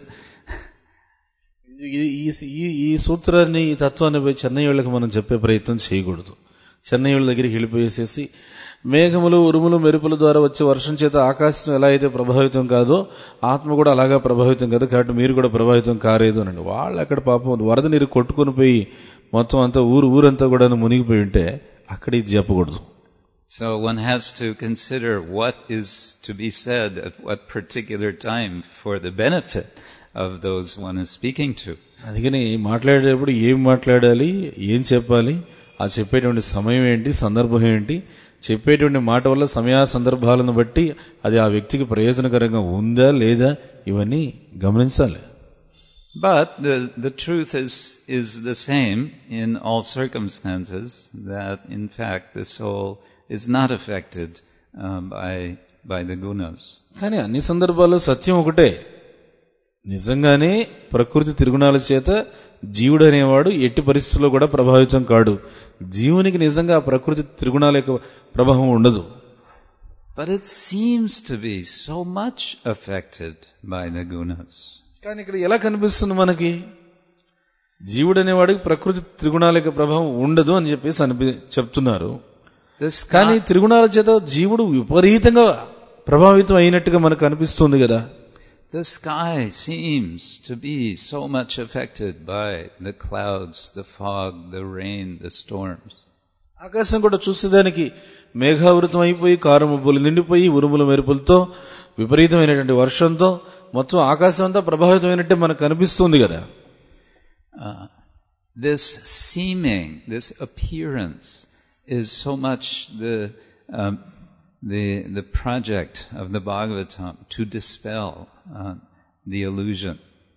Speaker 2: ఈ సూత్రాన్ని ఈ తత్వాన్ని పోయి చెన్నై వాళ్ళకి మనం చెప్పే ప్రయత్నం చేయకూడదు. చెన్నై వాళ్ళ దగ్గరికి వెళ్ళిపోయేసేసి మేఘములు ఉరుములు మెరుపుల ద్వారా వచ్చే వర్షం చేత ఆకాశం ఎలా అయితే ప్రభావితం కాదో ఆత్మ కూడా అలాగా ప్రభావితం కాదు, కాబట్టి మీరు కూడా ప్రభావితం కాలేదు అనండి. వాళ్ళు అక్కడ పాపం వరద నీరు కొట్టుకుని పోయి మొత్తం అంతా ఊరు ఊరంతా కూడా మునిగిపోయి ఉంటే అక్కడ ఇది చెప్పకూడదు.
Speaker 1: So one has to consider what is to be said at what particular time for the benefit of those one is speaking to.
Speaker 2: అందుకని మాట్లాడేటప్పుడు ఏం మాట్లాడాలి, ఏం చెప్పాలి, ఆ చెప్పేటువంటి సమయం ఏంటి, సందర్భం ఏంటి, చెప్పేటువంటి మాట వల్ల సమయ సందర్భాలను బట్టి అది ఆ వ్యక్తికి ప్రయోజనకరంగా ఉందా లేదా ఇవన్నీ గమనించాలి.
Speaker 1: But the the truth is is the same in all circumstances, that in fact the soul is not affected um, by by the gunas.
Speaker 2: కానీ అన్ని సందర్భాల్లో సత్యం ఒకటే, నిజంగానే ప్రకృతి త్రిగుణాల చేత జీవుడు అనేవాడు ఎట్టి పరిస్థితుల్లో కూడా ప్రభావితం కాడు. జీవునికి నిజంగా ఆ ప్రకృతి త్రిగుణాల యొక్క ప్రభావం ఉండదు.
Speaker 1: But it seems to be so much affected by the gunas.
Speaker 2: కానీ ఇక్కడ ఎలా కనిపిస్తుంది మనకి, జీవుడు అనేవాడికి ప్రకృతి త్రిగుణాల యొక్క ప్రభావం ఉండదు అని చెప్పేసి అనిపి చెప్తున్నారు. కానీ త్రిగుణాల చేత జీవుడు విపరీతంగా ప్రభావితం అయినట్టుగా మనకు అనిపిస్తుంది కదా.
Speaker 1: The sky seems to be so much affected by the clouds, the fog, the rain, the storms.
Speaker 2: ఆకాశం కూడా చూసేదానికి మేఘావృతం అయిపోయి కారుమబ్బులు నిండిపోయి ఉరుముల మెరుపులతో విపరీతమైనటువంటి వర్షంతో మొత్తం ఆకాశం అంతా ప్రభావితమైనట్టే మనకు అనిపిస్తుంది కదా.
Speaker 1: Uh, this seeming, this appearance is so much the um, the the project of the Bhagavatam to dispel uh, the illusion.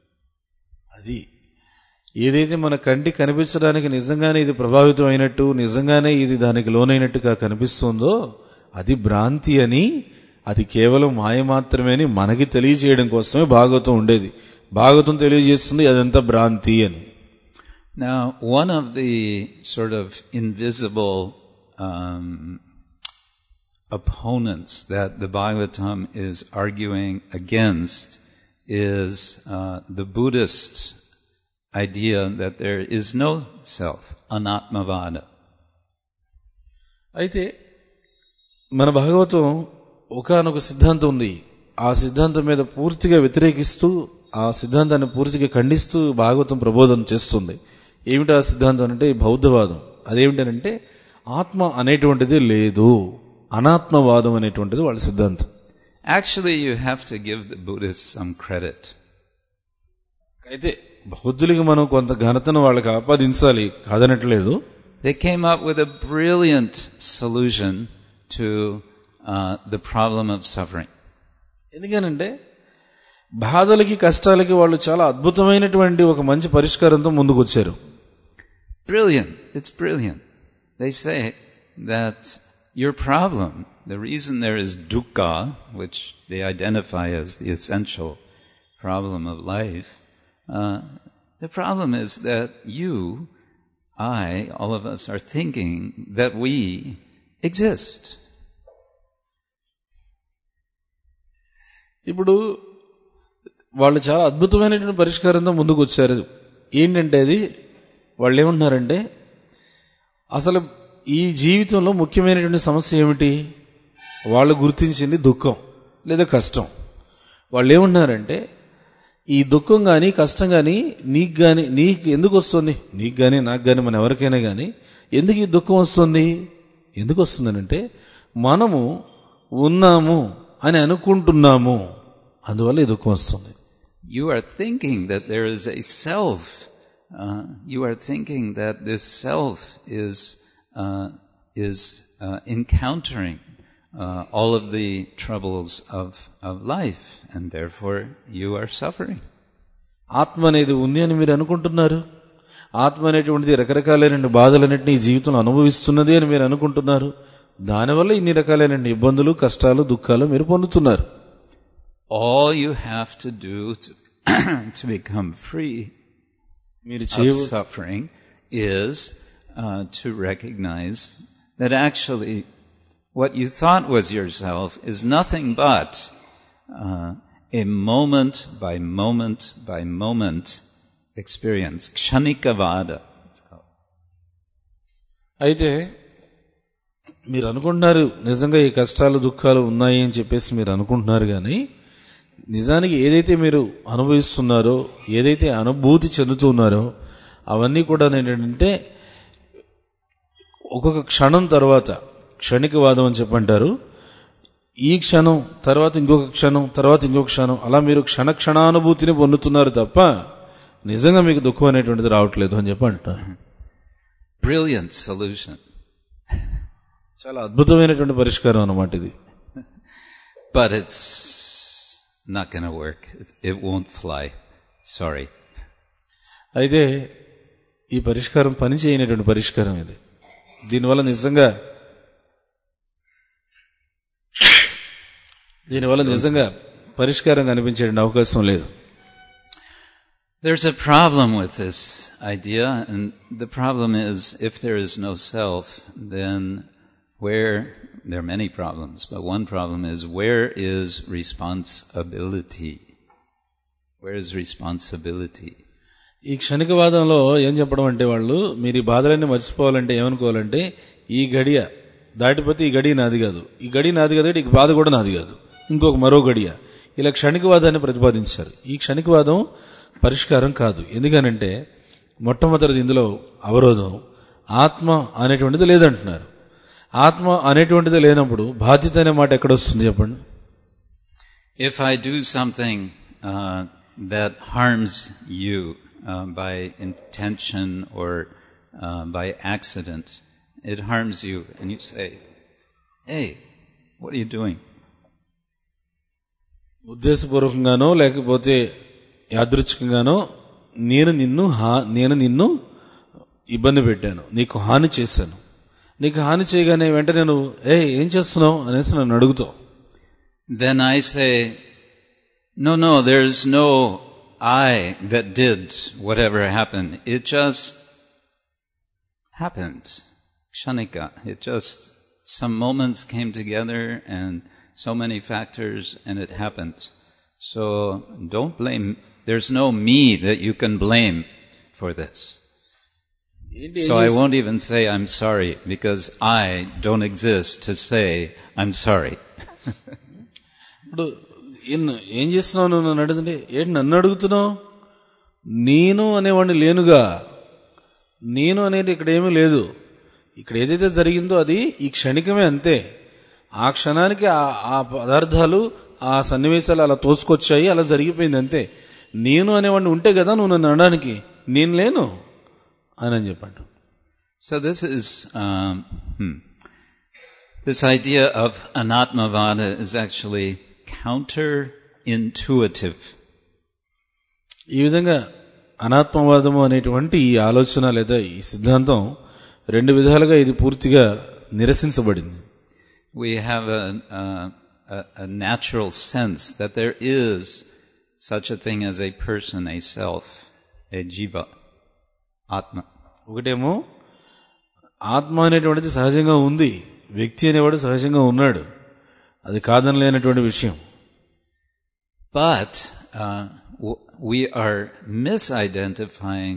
Speaker 2: అది ఏదైతే మన కంటికి కనిపించడానికి నిజంగానే ఇది ప్రభావితం అయినట్టు, నిజంగానే ఇది దానికి లోనైనట్టుగా కనిపిస్తుందో అది భ్రాంతి అని, అది కేవలం మాయ మాత్రమే అని మనకి తెలియజేయడం కోసమే భాగవతం ఉండేది. భాగవతం తెలియజేస్తుంది అదంతా భ్రాంతి అని.
Speaker 1: Now, one of the sort of invisible um, opponents that the Bhagavatam is arguing against is uh, the Buddhist idea that there is no self, anatmavada.
Speaker 2: అయితే మన భాగవతం ఒకానొక సిద్ధాంతం ఉంది, ఆ సిద్ధాంతం మీద పూర్తిగా వ్యతిరేకిస్తూ ఆ సిద్ధాంతాన్ని పూర్తిగా ఖండిస్తూ భాగవతం ప్రబోధన చేస్తుంది. ఏమిటి ఆ సిద్ధాంతం అంటే బౌద్ధవాదం. అదేమిటనంటే ఆత్మ అనేటువంటిది లేదు, అనాత్మవాదం అనేటువంటిది వాళ్ళ సిద్ధాంతం.
Speaker 1: Actually, you have to give the Buddhists some credit.
Speaker 2: అయితే బౌద్ధులకి మనం కొంత ఘనతను వాళ్ళకి ఆపాదించాలి, కాదనట్లేదు.
Speaker 1: They came up with a brilliant solution to uh, the problem of suffering.
Speaker 2: ఎందుకనంటే బాధలకి కష్టాలకి వాళ్ళు చాలా అద్భుతమైనటువంటి ఒక మంచి పరిష్కారంతో ముందుకు వచ్చారు.
Speaker 1: Brilliant. It's brilliant. They say that your problem, the reason there is dukkha, which they identify as the essential problem of life, uh, the problem is that you, I, all of us are thinking that we exist.
Speaker 2: ఇప్పుడు వాళ్ళు చాలా అద్భుతమైనటువంటి పరిష్కారంతో ముందుకు వచ్చారు. ఏంటంటే అది వాళ్ళు ఏమంటున్నారంటే అసలు ఈ జీవితంలో ముఖ్యమైనటువంటి సమస్య ఏమిటి, వాళ్ళు గుర్తించింది దుఃఖం లేదా కష్టం. వాళ్ళు ఏమంటున్నారంటే ఈ దుఃఖం కానీ కష్టం కానీ నీకు కానీ నీకు ఎందుకు వస్తుంది, నీకు కానీ నాకు కానీ మన ఎవరికైనా కానీ ఎందుకు ఈ దుఃఖం వస్తుంది, ఎందుకు వస్తుందనంటే మనము ఉన్నాము అని అనుకుంటున్నాము, అందువల్ల ఈ దుఃఖం వస్తుంది.
Speaker 1: You are thinking that there is a self. Uh, you are thinking that this self is uh, is uh, encountering uh, all of the troubles of of life, and therefore you are suffering.
Speaker 2: ఆత్మ అనేది ఉంది అని మీరు అనుకుంటున్నారు. ఆత్మ అనేటువంటిది రకరకాలైన బాధలన్నింటినీ ఈ జీవితంలో అనుభవిస్తున్నది అని మీరు అనుకుంటున్నారు. దానివల్ల ఇన్ని రకాలైన ఇబ్బందులు, కష్టాలు, దుఃఖాలు మీరు పొందుతున్నారు.
Speaker 1: All you have to do to, to become free of suffering is uh, to recognize that actually what you thought was yourself is nothing but uh, a moment by moment by moment experience. Kshanikavada, it's called.
Speaker 2: అయితే మీరు అనుకుంటున్నారు నిజంగా ఈ కష్టాలు దుఃఖాలు ఉన్నాయి అని చెప్పేసి మీరు అనుకుంటున్నారు కానీ నిజానికి ఏదైతే మీరు అనుభవిస్తున్నారో ఏదైతే అనుభూతి చెందుతున్నారో అవన్నీ కూడా ఏంటంటే ఒక్కొక్క క్షణం తర్వాత క్షణికవాదం అని చెప్పంటారు. ఈ క్షణం తర్వాత ఇంకొక క్షణం తర్వాత ఇంకొక క్షణం అలా మీరు క్షణ క్షణానుభూతిని పొందుతున్నారు తప్ప నిజంగా మీకు దుఃఖం అనేటువంటిది రావట్లేదు అని చెప్పి అంటారు.
Speaker 1: Brilliant solution.
Speaker 2: చాలా అద్భుతమైనటువంటి పరిష్కారం అన్నమాట ఇది.
Speaker 1: But it's not gonna work. It won't fly. Sorry.
Speaker 2: అయితే ఈ పరిష్కారం పని చేయనటువంటి పరిష్కారం ఇది. దీనివల్ల నిజంగా దీనివల్ల నిజంగా పరిష్కారం కనిపించే అవకాశం లేదు.
Speaker 1: There's a problem with this idea, and the problem is if there is no self, then where, there are many problems, but one problem is where is responsibility? Where is responsibility?
Speaker 2: ఈ క్షణికవాదంలో ఏం చెప్పడం అంటే వాళ్ళు మీరు ఈ బాధలన్నీ మర్చిపోవాలంటే ఏమనుకోవాలంటే ఈ గడియ దాటిపోతే ఈ గడియ నాది కాదు, ఈ గడియ నాది కాదు, ఈ బాధ కూడా నాది కాదు, ఇంకొక మరో గడియ, ఇలా క్షణికవాదాన్ని ప్రతిపాదించారు. ఈ క్షణికవాదం పరిష్కారం కాదు. ఎందుకనంటే మొట్టమొదటిది ఇందులో అవరోధం ఆత్మ అనేటువంటిది లేదంటున్నారు. ఆత్మ అనేటువంటిది లేనప్పుడు బాధ్యత అనే మాట ఎక్కడొస్తుంది చెప్పండి.
Speaker 1: If I do something uh, that harms you uh, by intention or uh, by accident, it harms you and you say, hey, what are you doing?
Speaker 2: ఉద్దేశపూర్వకంగానో లేకపోతే యాదృచ్ఛికంగానో నేను నిన్ను నేను నిన్ను ఇబ్బంది పెట్టాను, నీకు హాని చేశాను. నీకు హాని చేయగానే వెంటనే నువ్వు ఏ ఏం చేస్తున్నావు అనేసి నన్ను అడుగుతావు.
Speaker 1: Then I say, no, no, there's no I that did whatever happened. It just happened. Kshanika. It just, some moments came together and so many factors and it happened. So don't blame. There's no me that you can blame for this. So I won't even say I'm sorry because I don't exist to say I'm sorry.
Speaker 2: ఇప్పుడు ఏం చేస్తున్నావు నువ్వు నన్ను అడుగుతుంటే ఏంటి నన్ను అడుగుతున్నావు? నేను అనేవాడిని లేనుగా. నేను అనేది ఇక్కడ ఏమీ లేదు. ఇక్కడ ఏదైతే జరిగిందో అది ఈ క్షణికమే అంతే. ఆ క్షణానికి ఆ పదార్థాలు ఆ సన్నివేశాలు అలా తోసుకొచ్చాయి, అలా జరిగిపోయింది అంతే. నేను అనేవాడిని ఉంటే కదా నువ్వు నన్ను అనడానికి, నేను లేను అని చెప్పండి.
Speaker 1: So this is um, hmm, this idea of anatmavada is actually counter-intuitive.
Speaker 2: ఈ విధంగా అనాత్మవాదము అనేటువంటి ఈ ఆలోచన లేదా ఈ సిద్ధాంతం రెండు విధాలుగా ఇది పూర్తిగా నిరసించబడింది.
Speaker 1: We have a, a, a natural sense that there is such a thing as a person, a self, a jiva, atma.
Speaker 2: ఒకటేమో ఆత్మ అనేటువంటిది సహజంగా ఉంది, వ్యక్తి అనేవాడు సహజంగా ఉన్నాడు, అది కాదనలేనటువంటి విషయం.
Speaker 1: But uh, we are misidentifying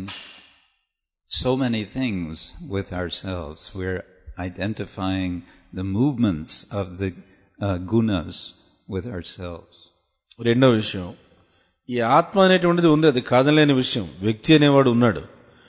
Speaker 1: so many things with ourselves. We're identifying the movements of the uh, gunas with ourselves.
Speaker 2: రెండో విషయం, ఈ ఆత్మ అనేటువంటిది ఉంది, అది కాదనలేని విషయం, వ్యక్తి అనేవాడు ఉన్నాడు.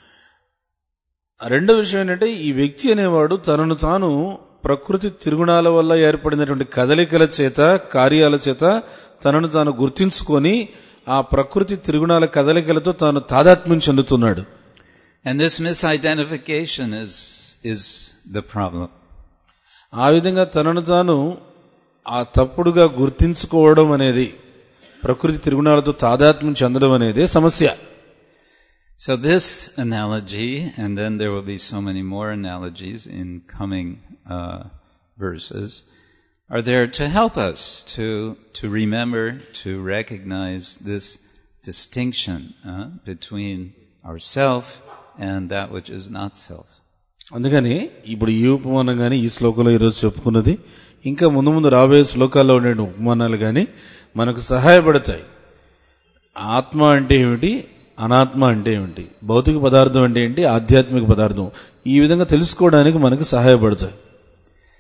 Speaker 2: రెండో విషయం ఏంటంటే ఈ వ్యక్తి అనేవాడు తనను తాను ప్రకృతి త్రిగుణాల వల్ల ఏర్పడినటువంటి కదలికల చేత కార్యాల చేత తనను తాను గుర్తించుకొని ఆ ప్రకృతి త్రిగుణాల కదలికలతో తాను తాదాత్మ్యం చెందుతున్నాడు.
Speaker 1: And this misidentification is is the problem.
Speaker 2: ఆ విధంగా తనను తాను ఆ తప్పుడుగా గుర్తించుకోవడం అనేది, ప్రకృతి త్రిగుణాలతో తాదాత్మ్యం చెందడం అనేది సమస్య.
Speaker 1: So this analogy, and then there will be so many more analogies in coming uh, verses, are there to help us to to remember, to recognize this distinction uh, between ourself and that which is not self.
Speaker 2: అందుకని ఇప్పుడు ఈ ఉపమానం కానీ ఈ శ్లోకంలో ఈరోజు చెప్పుకున్నది ఇంకా ముందు ముందు రాబోయే శ్లోకాల్లో ఉండే ఉపమానాలు కానీ మనకు సహాయపడతాయి. ఆత్మ అంటే ఏమిటి, అనాత్మ అంటే ఏమిటి, భౌతిక పదార్థం అంటే ఏంటి, ఆధ్యాత్మిక పదార్థం, ఈ విధంగా తెలుసుకోవడానికి మనకు సహాయపడతాయి.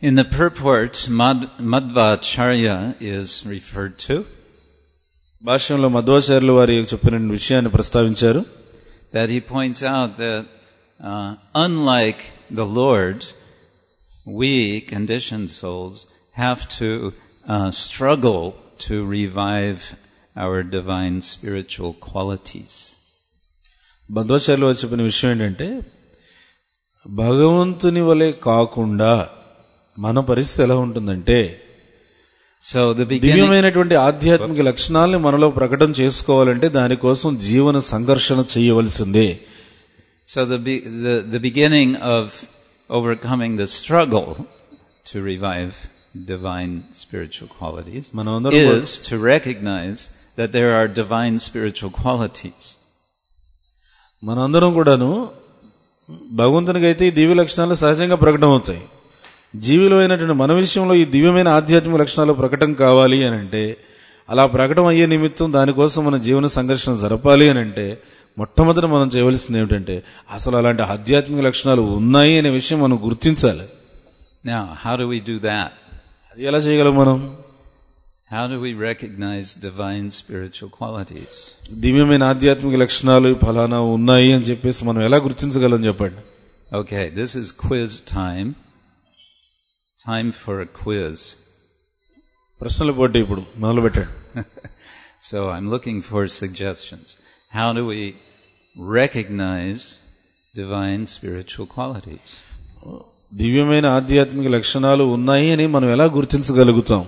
Speaker 1: In the purport, Mad- Madhvacharya is referred to.
Speaker 2: భాష్యంలో మధ్వాచార్యులు వారి చెప్పిన విషయాన్ని ప్రస్తావించారు.
Speaker 1: That he points out that uh, unlike the Lord, we conditioned souls have to uh, struggle to revive our divine spiritual qualities.
Speaker 2: మధ్వాచార్యులు వారు చెప్పిన విషయం ఏంటంటే భగవంతుని వలె కాకుండా మన పరిస్థితి ఎలా ఉంటుందంటే
Speaker 1: So the beginning,
Speaker 2: దివ్యమైనటువంటి ఆధ్యాత్మిక లక్షణాలను మనలో ప్రకటన చేసుకోవాలంటే దానికోసం జీవన సంఘర్షణ చేయవలసిందే.
Speaker 1: So the, be, the the beginning of overcoming the struggle to revive divine spiritual qualities is to recognize that there are divine spiritual qualities.
Speaker 2: మనందరం కూడాను భగవంతునికి అయితే ఈ దివ్య లక్షణాలు సహజంగా ప్రకటమవుతాయి. జీవిలో అయినటువంటి మన విషయంలో ఈ దివ్యమైన ఆధ్యాత్మిక లక్షణాలు ప్రకటన కావాలి అని అంటే, అలా ప్రకటన అయ్యే నిమిత్తం దానికోసం మన జీవన సంఘర్షణ జరపాలి అని అంటే మొట్టమొదటి మనం చేయవలసింది ఏమిటంటే అసలు అలాంటి ఆధ్యాత్మిక లక్షణాలు ఉన్నాయి అనే విషయం మనం గుర్తించాలి.
Speaker 1: Now, how do we do that?
Speaker 2: అది ఎలా చేయగలం మనం?
Speaker 1: How do we recognize divine spiritual qualities?
Speaker 2: దివ్యమైన ఆధ్యాత్మిక లక్షణాలు ఫలానా ఉన్నాయి అని చెప్పేసి మనం ఎలా గుర్తించగలం చెప్పండి.
Speaker 1: Okay, this is quiz time. Time for a quiz.
Speaker 2: ప్రశ్నల పోటీ ఇప్పుడు మొదలు పెట్టండి.
Speaker 1: So I'm looking for suggestions. How do we recognize divine spiritual qualities?
Speaker 2: దివ్యమైన ఆధ్యాత్మిక లక్షణాలు ఉన్నాయి అని మనం ఎలా గుర్తించగలుగుతాం?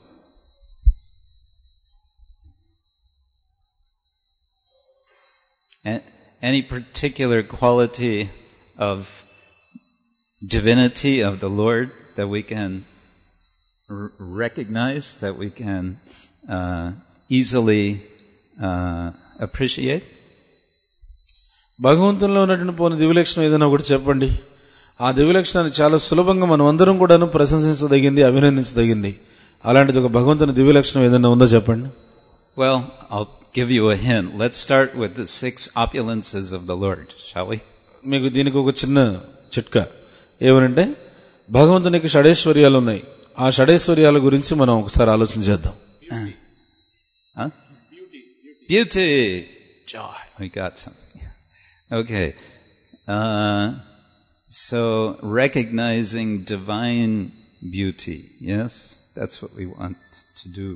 Speaker 1: Any particular quality of divinity of the Lord that we can r- recognize, that we can uh, easily uh, appreciate?
Speaker 2: భగవంతునిలో ఉన్నటువంటి పోయిన దివ్యలక్షణం ఏదైనా ఒకటి చెప్పండి. ఆ దివ్యలక్షణాన్ని చాలా సులభంగా మనం అందరం కూడాను ప్రశంసించదగింది, అభినందించదగింది. అలాంటిది ఒక భగవంతుని దివ్యలక్షణం ఏదైనా ఉందో చెప్పండి.
Speaker 1: Well, I'll give you a hint. Let's start with the six opulences of the Lord, shall we?
Speaker 2: మీకు దీనికి ఒక చిన్న చిట్కా ఏమనంటే భగవంతునికి షడైశ్వర్యాలు ఉన్నాయి. ఆ షడైశ్వర్యాల గురించి మనం ఒకసారి ఆలోచన చేద్దాం.
Speaker 1: Huh? Beauty. Beauty. Joy. We got something. Okay. Uh, so recognizing divine beauty. Yes? That's what we want to do.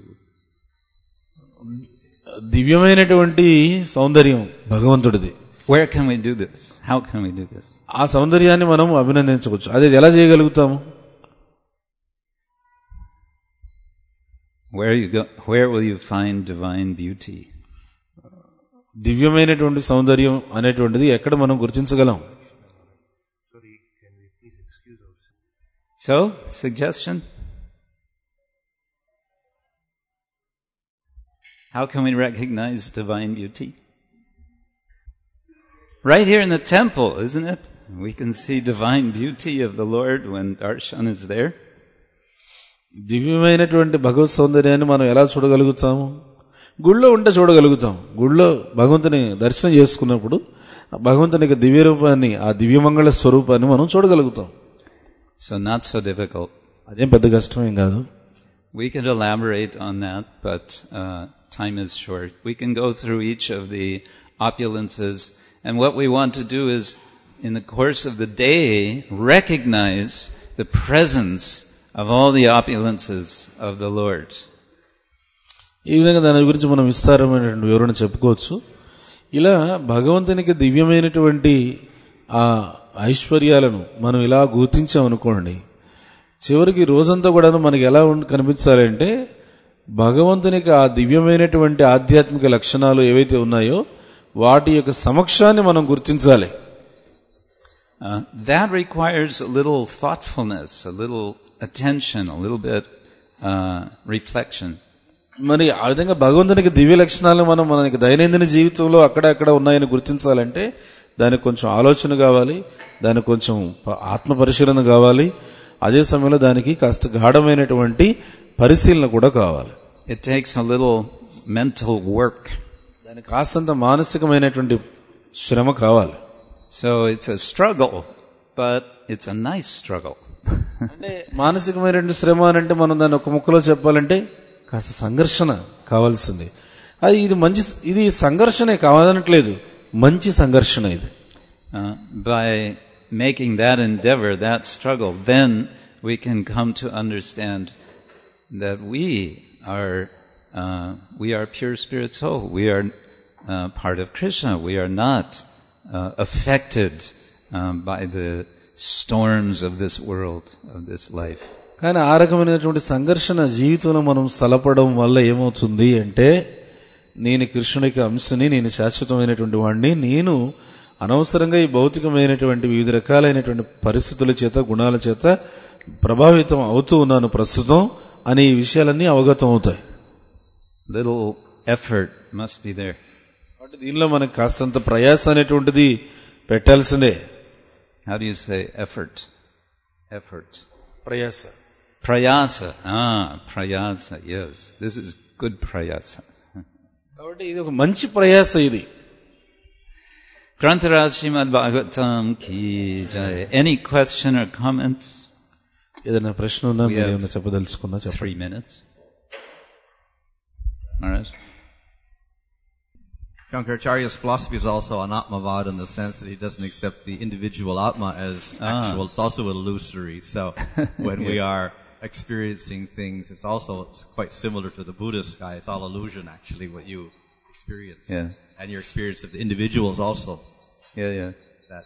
Speaker 2: దివ్యమైనటువంటి సౌందర్యం భగవంతుడిది.
Speaker 1: Where can we do this? How can we do this?
Speaker 2: ఆ సౌందర్యాన్ని మనం అభినందించవచ్చు. అది ఎలా చేయగలుగుతాము?
Speaker 1: Where you go, where will you find divine beauty?
Speaker 2: దివ్యమైనటువంటి సౌందర్యం అనేటువంటిది ఎక్కడ మనం గుర్తించగలం?
Speaker 1: So, suggestion? How can we recognize divine beauty? Right here in the temple, isn't it? We can see divine beauty of the Lord when darshan is there.
Speaker 2: దివ్యమైనటువంటి భగవత్ సౌందర్యాన్ని మనం ఎలా చూడగలుగుతాము? గుళ్ళో ఉంటే చూడగలుగుతాం. గుళ్ళో భగవంతుని దర్శనం చేసుకున్నప్పుడు భగవంతుని దివ్య రూపాన్ని, ఆ దివ్యమంగళ స్వరూపాన్ని మనం చూడగలుగుతాం.
Speaker 1: So not so difficult.
Speaker 2: అదేం పెద్ద కష్టమేం కాదు.
Speaker 1: We can elaborate on that, but uh, time is short. We can go through each of the opulences, and what we want to do is, in the course of the day, recognize the presence of all the opulences of the Lord.
Speaker 2: ఈ విధంగా దాని గురించి మనం విస్తారమైనటువంటి వివరణ చెప్పుకోవచ్చు. ఇలా భగవంతునికి దివ్యమైనటువంటి ఆ ఐశ్వర్యాలను మనం ఇలా గుర్తించామనుకోండి, చివరికి రోజంతా కూడా మనకి ఎలా కనిపించాలి అంటే భగవంతునికి ఆ దివ్యమైనటువంటి ఆధ్యాత్మిక లక్షణాలు ఏవైతే ఉన్నాయో వాటి యొక్క సమక్షాన్ని మనం గుర్తించాలి.
Speaker 1: Uh, that requires a little thoughtfulness, a little attention, a little bit uh, reflection.
Speaker 2: మరి ఆ విధంగా భగవంతునికి దివ్య లక్షణాలను మనం మనకి దైనందిన జీవితంలో అక్కడక్కడ ఉన్నాయని గుర్తించాలంటే దానికి కొంచెం ఆలోచన కావాలి, దానికి కొంచెం ఆత్మ పరిశీలన కావాలి, అదే సమయంలో దానికి కాస్త గాఢమైనటువంటి పరిశీలన కూడా కావాలి.
Speaker 1: It takes a little mental work.
Speaker 2: దానికి కాస్తంత మానసికమైనటువంటి శ్రమ కావాలి.
Speaker 1: So it's a struggle, but it's a nice struggle.
Speaker 2: అంటే మానసికమైన శ్రమ అంటే మనం దాన్ని ఒక ముక్కలో చెప్పాలంటే కాస్త సంఘర్షణ కావాల్సింది. అది ఇది మంచి, ఇది సంఘర్షణే కావాలనట్లేదు, మంచి సంఘర్షణ ఇది.
Speaker 1: By making that endeavour, that struggle, then we can come to understand that we are uh, we are pure spirit soul. We are uh, part of Krishna. We are not uh, affected uh, by the storms of this world, of this life.
Speaker 2: కానీ ఆ రకమైనటువంటి సంఘర్షణ జీవితంలో మనం సలపడం వల్ల ఏమవుతుంది అంటే, నేను కృష్ణునికి అంశని, నేను శాశ్వతమైనటువంటి వాడిని, నేను అనవసరంగా ఈ భౌతికమైనటువంటి వివిధ రకాలైనటువంటి పరిస్థితుల చేత, గుణాల చేత ప్రభావితం అవుతూ ఉన్నాను ప్రస్తుతం అనే ఈ విషయాలన్నీ అవగతం అవుతాయి.
Speaker 1: Little effort must be there.
Speaker 2: అంటే దీనిలో మనకు కాస్తంత ప్రయాస అనేటువంటిది పెట్టాల్సిందే.
Speaker 1: How do you say effort? Effort.
Speaker 2: ప్రయాస.
Speaker 1: Prayasa. Ah, prayasa. Yes. This is good prayasa.
Speaker 2: కాబట్టి ఇది ఒక మంచి ప్రయాస ఇది.
Speaker 1: Grantaraj Srimad Bhagavatam ki jai. Any question or comments?
Speaker 2: ఏదైనా ప్రశ్న ఉన్నా మీరు ఏమైనా చెప్పదలుచుకున్నా చెప్పండి.
Speaker 1: Three minutes. Maharaj.
Speaker 3: Shankaracharya's philosophy is also anatmavad in the sense that he doesn't accept the individual atma as
Speaker 1: ah.
Speaker 3: actual. It's also illusory. So when yeah. we are experiencing things, it's also it's quite similar to the Buddhist guy. It's all illusion, actually, what you experience.
Speaker 1: Yeah.
Speaker 3: And your experience of the individuals also.
Speaker 1: Yeah, yeah.
Speaker 3: That.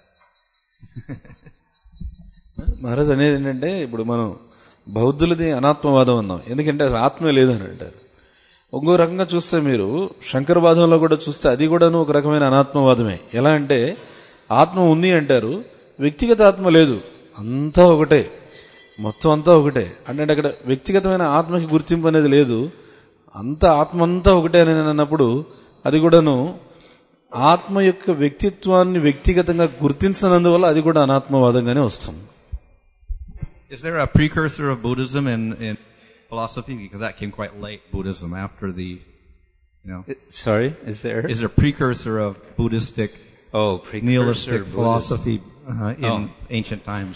Speaker 2: Maharaj అనేది ఏంటంటే, ఇప్పుడు మనం బౌద్ధులది అనాత్మవాదం అన్నాం, ఎందుకంటే ఆత్మే లేదని అంటారు. ఇంకో రకంగా చూస్తే మీరు శంకరవాదంలో కూడా చూస్తే అది కూడాను ఒక రకమైన అనాత్మవాదమే. ఎలా అంటే ఆత్మ ఉంది అంటారు, వ్యక్తిగత ఆత్మ లేదు, అంతా ఒకటే, మొత్తం అంతా ఒకటే. అంటే అక్కడ వ్యక్తిగతమైన ఆత్మకి గుర్తింపు అనేది లేదు, అంతా ఆత్మ అంతా ఒకటే అని అన్నప్పుడు అది కూడాను ఆత్మ యొక్క వ్యక్తిత్వాన్ని వ్యక్తిగతంగా గుర్తించినందువల్ల అది కూడా అనాత్మవాదంగానే వస్తుంది.
Speaker 3: Is there a precursor of Buddhism in, in philosophy? Because that came quite late, Buddhism, after the, you know.
Speaker 1: It, sorry, is there?
Speaker 3: Is there a precursor of Buddhistic,
Speaker 1: oh, precursor
Speaker 3: nihilistic
Speaker 1: Buddhism.
Speaker 3: philosophy uh, in
Speaker 1: oh.
Speaker 3: ancient times?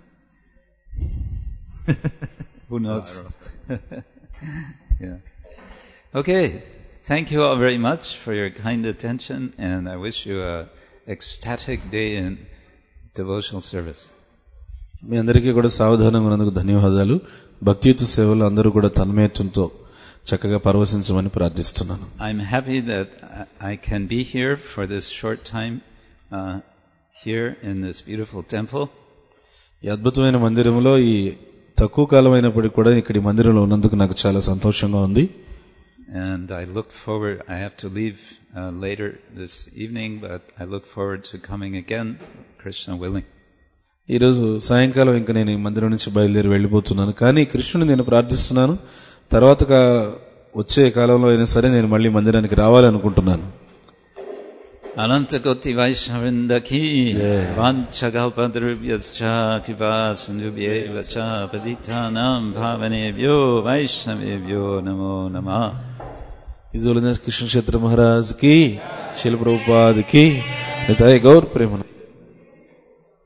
Speaker 1: Who knows? Yeah. Okay. Thank you all very much for your kind attention, and I wish you a ecstatic day in devotional service.
Speaker 2: మీ అందరికీ కూడా సావధానంగా ఉన్నందుకు ధన్యవాదాలు. భక్తియుత సేవలు అందరూ కూడా తన్మయత్వంతో చక్కగా పరవశించమని ప్రార్థిస్తున్నాను.
Speaker 1: I'm happy that I can be here for this short time uh, here in this beautiful temple.
Speaker 2: ఈ అద్భుతమైన మందిరంలో ఈ తక్కువ కాలం అయినప్పటికీ కూడా ఇక్కడ ఈ మందిరంలో ఉన్నందుకు నాకు చాలా సంతోషంగా ఉంది.
Speaker 1: And I look forward, I have to leave uh, later this evening, but I look forward to coming again, Krishna willing.
Speaker 2: ఈరోజు సాయంకాలం ఇంకా నేను ఈ మందిరం నుంచి బయలుదేరి వెళ్ళిపోతున్నాను, కానీ కృష్ణుని నేను ప్రార్థిస్తున్నాను, తర్వాత వచ్చే కాలంలో అయినా సరే నేను మళ్ళీ మందిరానికి రావాలనుకుంటున్నాను.
Speaker 1: Anantakoti Vaishnavindaki Vanchakalpadrubhyascha Kipasandubhyeva Paditanam Bhavanebhyo Vaishnavebhyo Namo Namah. His Holiness Krishna Kshetra Maharaj ki, Srila Prabhupada ki, Nitai Gaur Premanand.